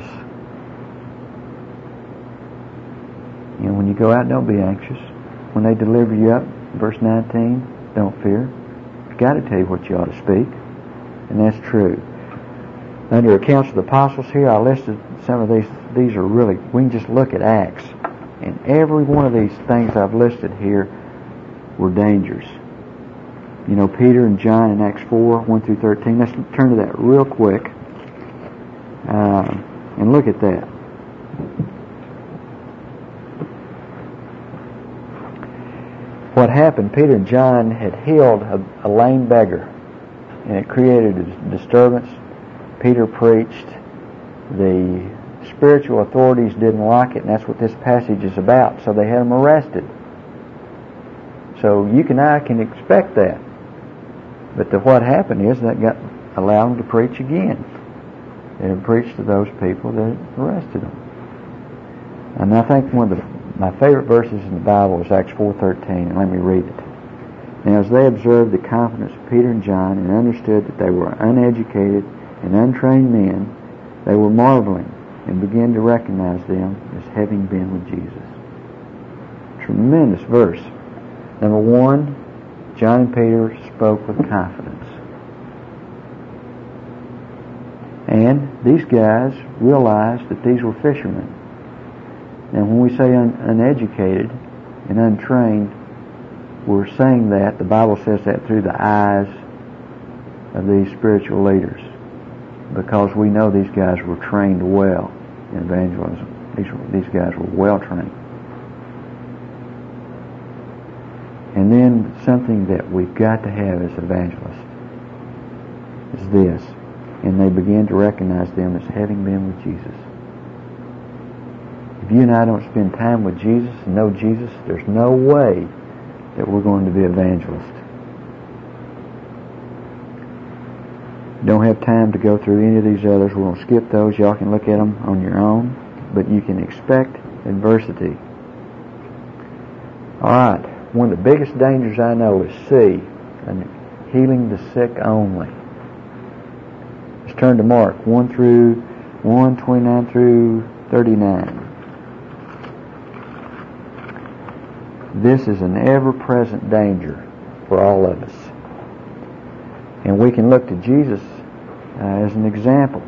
When you go out, don't be anxious. When they deliver you up, verse 19, don't fear. I've got to tell you what you ought to speak. And that's true. Under accounts of the apostles here, I listed some of these. These are really, we can just look at Acts. And every one of these things I've listed here were dangers. Peter and John in Acts 4, 1 through 13. Let's turn to that real quick and look at that. What happened, Peter and John had healed a lame beggar, and it created a disturbance. Peter preached. The spiritual authorities didn't like it, and that's what this passage is about. So they had him arrested. So you and I can expect that. But what happened is that got allowed him to preach again. And preach to those people that arrested him. And I think one of my favorite verses in the Bible is Acts 4:13, and let me read it. Now as they observed the confidence of Peter and John and understood that they were uneducated and untrained men, they were marveling and began to recognize them as having been with Jesus. Tremendous verse. Number one, John and Peter spoke with confidence. And these guys realized that these were fishermen. Now when we say uneducated and untrained, we're saying that, the Bible says that through the eyes of these spiritual leaders, because we know these guys were trained well in evangelism. These guys were well trained. And then something that we've got to have as evangelists is this. And they began to recognize them as having been with Jesus. If you and I don't spend time with Jesus and know Jesus, there's no way that we're going to be evangelists. Don't have time to go through any of these others. We're going to skip those. Y'all can look at them on your own. But you can expect adversity. Alright, one of the biggest dangers I know is C, and healing the sick only. Let's turn to Mark 1:29 through 39. This is an ever-present danger for all of us. And we can look to Jesus as an example.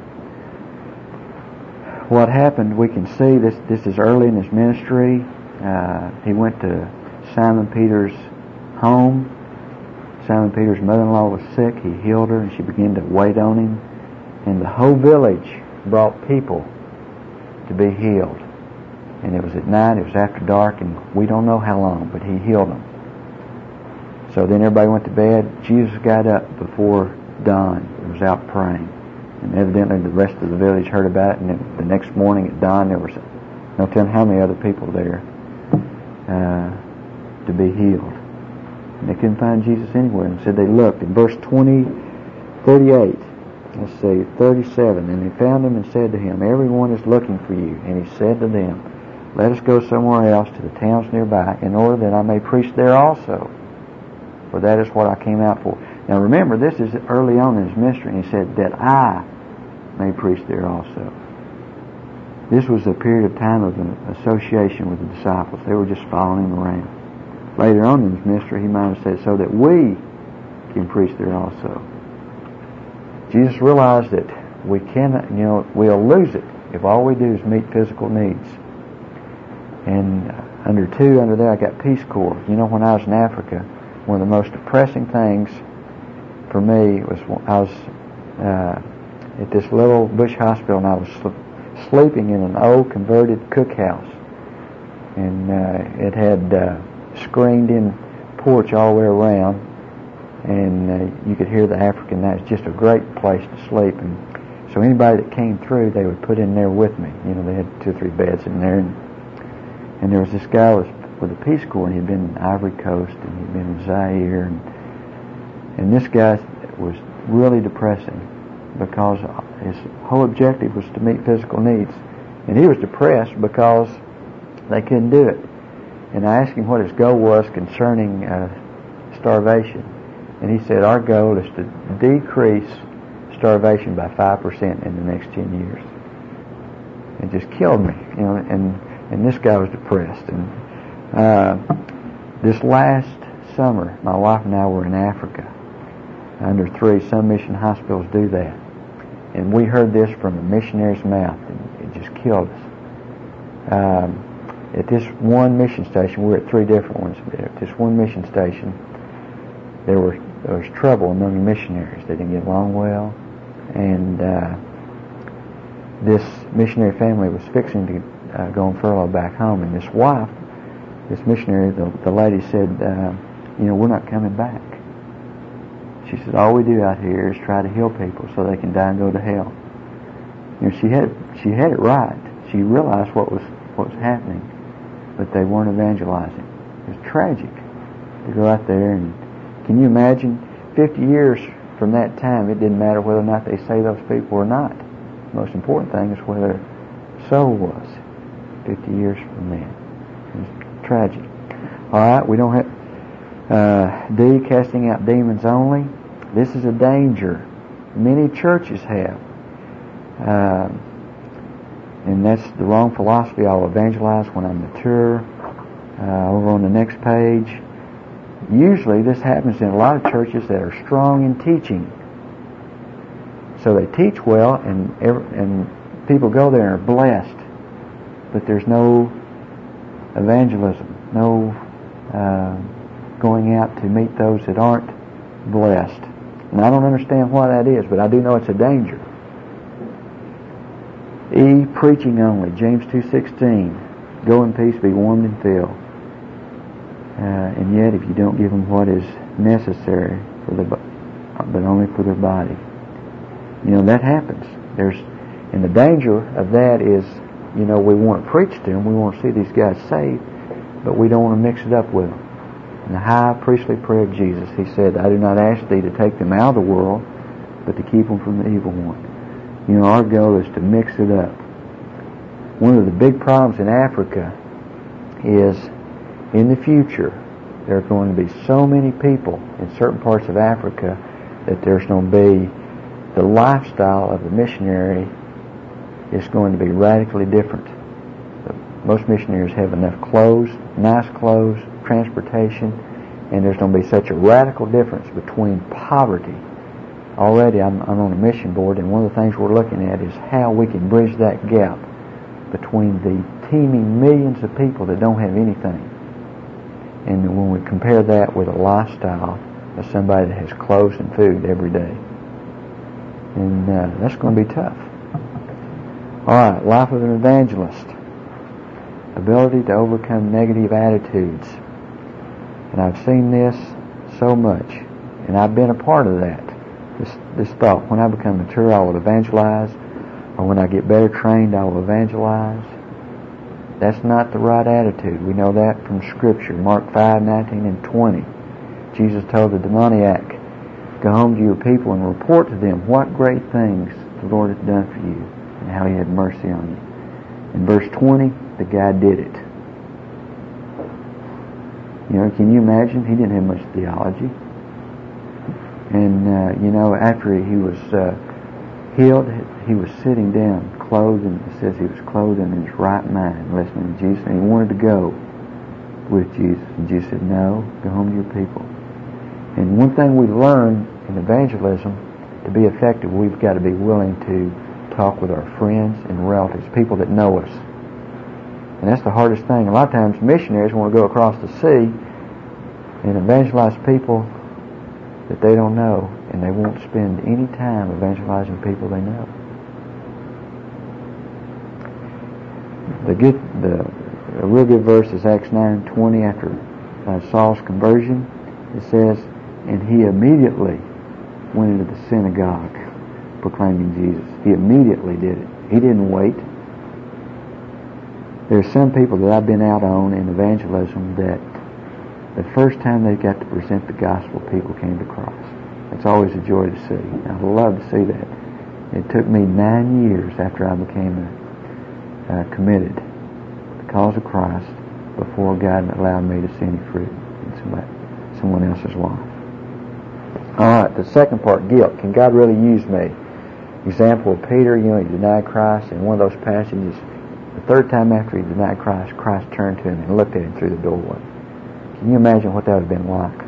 What happened, we can see this is early in his ministry. He went to Simon Peter's home. Simon Peter's mother-in-law was sick. He healed her and she began to wait on him. And the whole village brought people to be healed. And it was at night, it was after dark, and we don't know how long, but he healed them. So then everybody went to bed. Jesus got up before dawn. He was out praying. And evidently the rest of the village heard about it, and then the next morning at dawn there was no telling how many other people there to be healed. And they couldn't find Jesus anywhere, and said they looked. In verse 38, 37, and they found him and said to him, "Everyone is looking for you." And he said to them, "Let us go somewhere else to the towns nearby, in order that I may preach there also. For that is what I came out for." Now remember, this is early on in his ministry, and he said, "That I may preach there also." This was a period of time of an association with the disciples. They were just following him around. Later on in his ministry, he might have said, "So that we can preach there also." Jesus realized that we cannot, we'll lose it if all we do is meet physical needs. And under there I got Peace Corps. When I was in Africa, one of the most depressing things for me was I was at this little bush hospital, and I was sleeping in an old converted cookhouse. And it had screened-in porch all the way around, and you could hear the African. That was just a great place to sleep. And so anybody that came through, they would put in there with me. They had 2 or 3 beds in there. And there was this guy with the Peace Corps, and he'd been in Ivory Coast, and he'd been in Zaire. And this guy was really depressing, because his whole objective was to meet physical needs. And he was depressed because they couldn't do it. And I asked him what his goal was concerning starvation. And he said, "Our goal is to decrease starvation by 5% in the next 10 years. It just killed me, and this guy was depressed. And this last summer, my wife and I were in Africa. Under 3, some mission hospitals do that. And we heard this from a missionary's mouth, and it just killed us. At this one mission station, we were at 3 different ones. At this one mission station, there was trouble among the missionaries. They didn't get along well, and this missionary family was fixing to go on furlough back home. And this wife, this missionary, the lady said, "We're not coming back." She said, "All we do out here is try to heal people so they can die and go to hell." She had it right. She realized what was happening, but they weren't evangelizing. It was tragic to go out there. And can you imagine 50 years from that time? It didn't matter whether or not they saved those people or not. The most important thing is where their soul was 50 years from then. It was tragic. All right, we don't have D, casting out demons only. This is a danger Many churches have. And that's the wrong philosophy. I'll evangelize when I'm mature. Over on the next page. Usually this happens in a lot of churches that are strong in teaching. So they teach well, and people go there and are blessed. But there's no evangelism, no going out to meet those that aren't blessed. And I don't understand why that is, but I do know it's a danger. E, preaching only, James 2:16. Go in peace, be warmed and filled. And yet, if you don't give them what is necessary for but only for their body, that happens. And the danger of that is, we want to preach to them, we want to see these guys saved, but we don't want to mix it up with them. In the high priestly prayer of Jesus, He said, I do not ask thee to take them out of the world, but to keep them from the evil one. Our goal is to mix it up. One of the big problems in Africa is, in the future, there are going to be so many people in certain parts of Africa that there's going to be the lifestyle of the missionary is going to be radically different. Most missionaries have enough clothes, nice clothes, transportation, and there's going to be such a radical difference between poverty. Already I'm on a mission board, and one of the things we're looking at is how we can bridge that gap between the teeming millions of people that don't have anything. And when we compare that with a lifestyle of somebody that has clothes and food every day. And that's going to be tough. Alright, life of an evangelist. Ability to overcome negative attitudes. And I've seen this so much. And I've been a part of that. This thought, when I become mature, I will evangelize. Or when I get better trained, I will evangelize. That's not the right attitude. We know that from Scripture. Mark 5:19 and 20. Jesus told the demoniac, go home to your people and report to them what great things the Lord has done for you and how He had mercy on you. In verse 20, the guy did it. Can you imagine? He didn't have much theology. And, after he was healed, he was sitting down, clothed, and it says he was clothed in his right mind, listening to Jesus, and he wanted to go with Jesus. And Jesus said, no, go home to your people. And one thing we learn in evangelism, to be effective, we've got to be willing to talk with our friends and relatives, people that know us. And that's the hardest thing. A lot of times missionaries want to go across the sea and evangelize people that they don't know, and they won't spend any time evangelizing people they know. A real good verse is Acts 9:20. After Saul's conversion, it says, and he immediately went into the synagogue proclaiming Jesus. He immediately did it. He didn't wait. There's some people that I've been out on in evangelism that the first time they got to present the gospel, people came to Christ. It's always a joy to see. I'd love to see that. It took me 9 years after I became committed to the cause of Christ before God allowed me to see any fruit in someone else's life. Alright, the second part, guilt. Can God really use me? Example of Peter, he denied Christ, and one of those passages, the third time after he denied Christ, Christ turned to him and looked at him through the doorway. Can you imagine what that would have been like?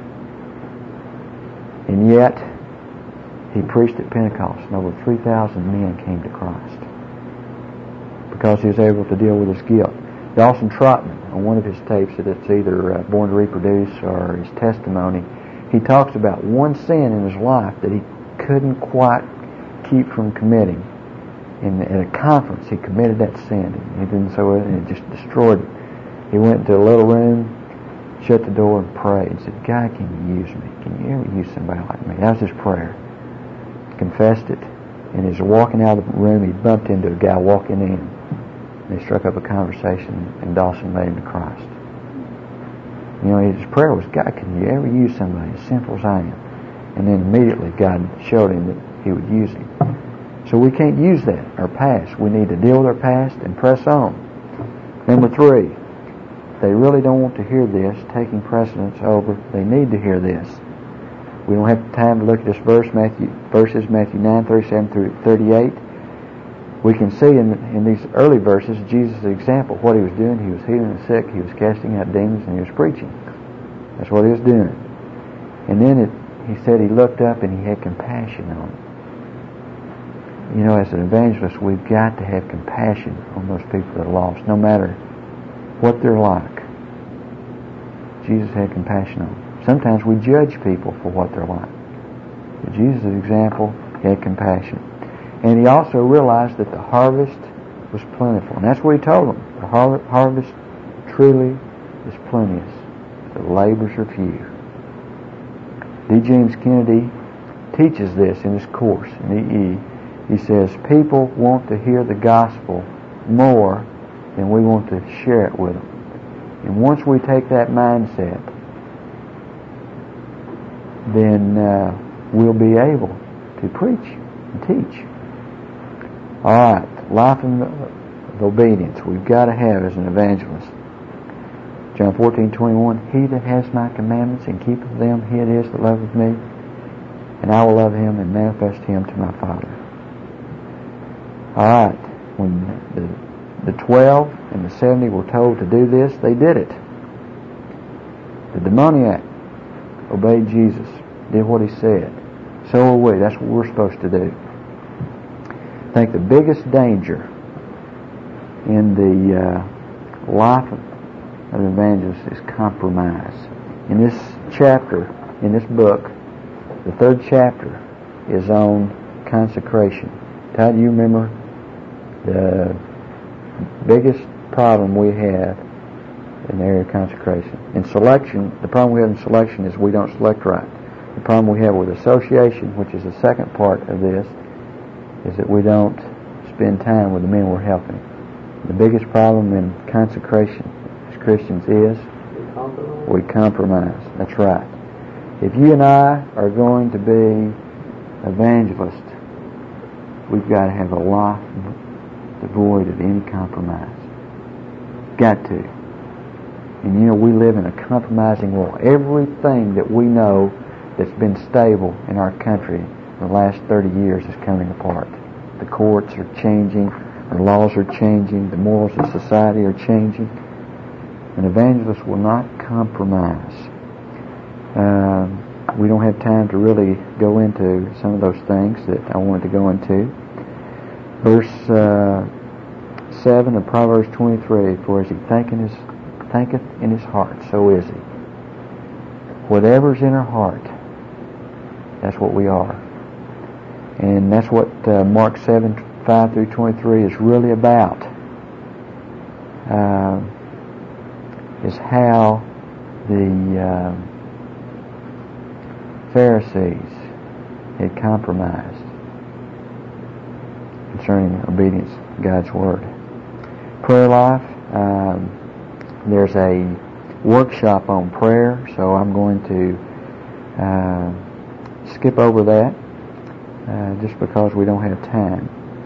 And yet, he preached at Pentecost, and over 3,000 men came to Christ because he was able to deal with his guilt. Dawson Trotman, on one of his tapes that it's either Born to Reproduce or his testimony, he talks about one sin in his life that he couldn't quite keep from committing. And at a conference, he committed that sin. He didn't and it just destroyed it. He went into a little room, shut the door, and prayed and said, God, can you use me? Can you ever use somebody like me? That was his prayer. He confessed it. And as he was walking out of the room, he bumped into a guy walking in. And they struck up a conversation, and Dawson led him to Christ. His prayer was, God, can you ever use somebody as sinful as I am? And then immediately God showed him that he would use him. So we can't use that, our past. We need to deal with our past and press on. Number 3, they really don't want to hear this, taking precedence over. They need to hear this. We don't have time to look at this verses, Matthew 9, 37 through 38. We can see in these early verses Jesus' example. What he was doing, he was healing the sick, he was casting out demons, and he was preaching. That's what he was doing. And then he said he looked up and he had compassion on them. You know, as an evangelist, we've got to have compassion on those people that are lost, no matter what they're like. Jesus had compassion on them. Sometimes we judge people for what they're like. But Jesus' example had compassion. And he also realized that the harvest was plentiful. And that's what he told them. The harvest truly is plenteous. The labors are few. D. James Kennedy teaches this in his course in EE. He says, people want to hear the gospel more than we want to share it with them. And once we take that mindset, then we'll be able to preach and teach. All right, life of obedience we've got to have as an evangelist. John 14:21, he that has my commandments and keepeth them, he it is that loveth me, and I will love him and manifest him to my Father. All right, when the 12 and the 70 were told to do this, they did it. The demoniac obeyed Jesus, did what he said. So are we. That's what we're supposed to do. I think the biggest danger in the life of an evangelist is compromise. In this chapter, in this book, the 3rd chapter is on consecration. Todd, do you remember the biggest problem we have in the area of consecration? In selection, the problem we have in selection is we don't select right. The problem we have with association, which is the second part of this, is that we don't spend time with the men we're helping. The biggest problem in consecration as Christians is we compromise. That's right. If you and I are going to be evangelists, we've got to have a life devoid of any compromise. Got to. And you know, we live in a compromising world. Everything that we know that's been stable in our country in the last 30 years is coming apart. The courts are changing, our laws are changing, the morals of society are changing. An evangelist will not compromise. We don't have time to really go into some of those things that I wanted to go into. Verse 7 of Proverbs 23, for as he thinketh in his heart, so is he. Whatever's in our heart, that's what we are. And that's what Mark 7, 5 through 23 is really about. Is how the Pharisees had compromised concerning obedience to God's Word. Prayer life, there's a workshop on prayer, so I'm going to skip over that just because we don't have time.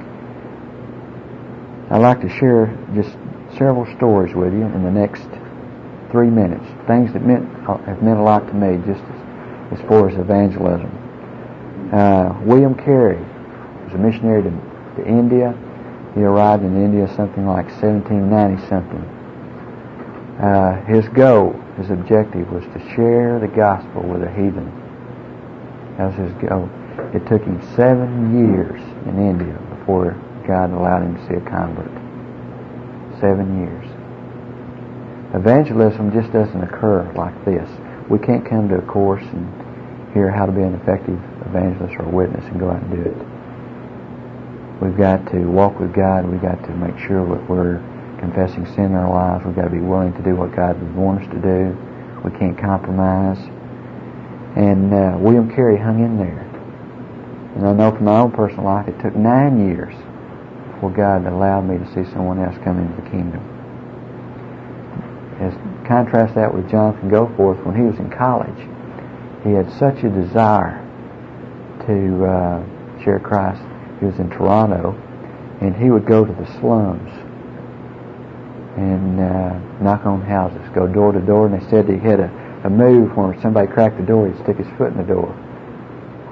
I'd like to share just several stories with you in the next 3 minutes, things that have meant a lot to me just as far as evangelism. William Carey was a missionary to India. He arrived in India something like 1790-something. His goal, his objective was to share the gospel with the heathen. That was his goal. It took him 7 years in India before God allowed him to see a convert. 7 years. Evangelism just doesn't occur like this. We can't come to a course and hear how to be an effective evangelist or witness and go out and do it. We've got to walk with God. We've got to make sure that we're confessing sin in our lives. We've got to be willing to do what God would want us to do. We can't compromise. And William Carey hung in there. And I know from my own personal life, it took 9 years before God allowed me to see someone else come into the kingdom. As contrast that with Jonathan Goforth, when he was in college, he had such a desire to share Christ. He was in Toronto, and he would go to the slums and knock on houses, go door to door, and they said he had a move where somebody cracked the door, he'd stick his foot in the door.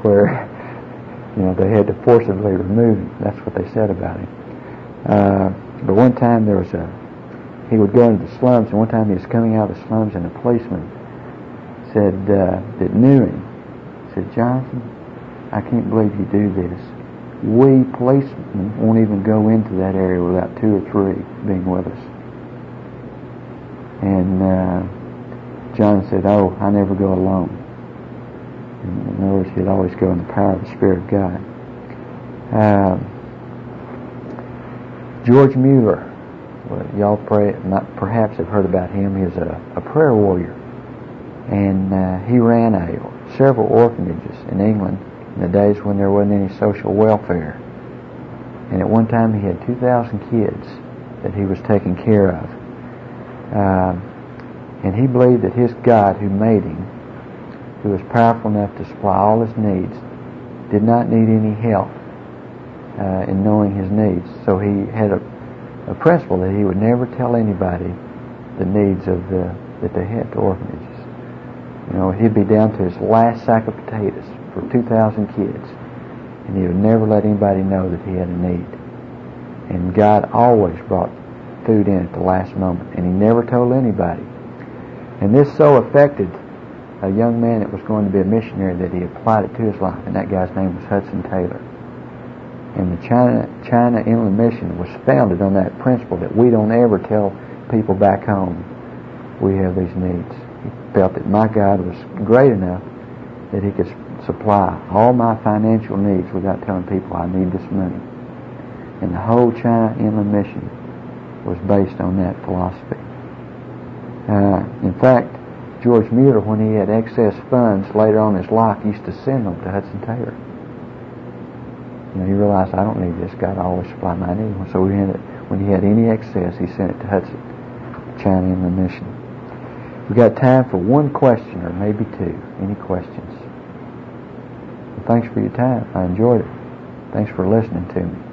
where, they had to forcibly remove him. That's what they said about him. But one time he would go into the slums, and one time he was coming out of the slums, and a policeman said, that knew him, said, "Jonathan, I can't believe you do this. We policemen won't even go into that area without 2 or 3 being with us." And John said, "Oh, I never go alone." In other words, he'd always go in the power of the Spirit of God. George Mueller, y'all perhaps have heard about him. He was a prayer warrior, and he ran several orphanages in England in the days when there wasn't any social welfare. And at one time he had 2,000 kids that he was taking care of. And he believed that his God who made him, who was powerful enough to supply all his needs, did not need any help in knowing his needs. So he had a principle that he would never tell anybody the needs that they had, the orphanages. He'd be down to his last sack of potatoes for 2,000 kids, and he would never let anybody know that he had a need. And God always brought food in at the last moment, and he never told anybody. And this so affected a young man that was going to be a missionary that he applied it to his life, and that guy's name was Hudson Taylor. And the China Inland Mission was founded on that principle that we don't ever tell people back home we have these needs. He felt that my God was great enough that he could supply all my financial needs without telling people I need this money. And the whole China Inland Mission was based on that philosophy. In fact, George Mueller, when he had excess funds later on in his life, used to send them to Hudson Taylor. He realized, I don't need this. God always supply my needs. So when he had any excess, he sent it to Hudson, China Inland Mission. We've got time for one question or maybe 2. Any questions? Well, thanks for your time. I enjoyed it. Thanks for listening to me.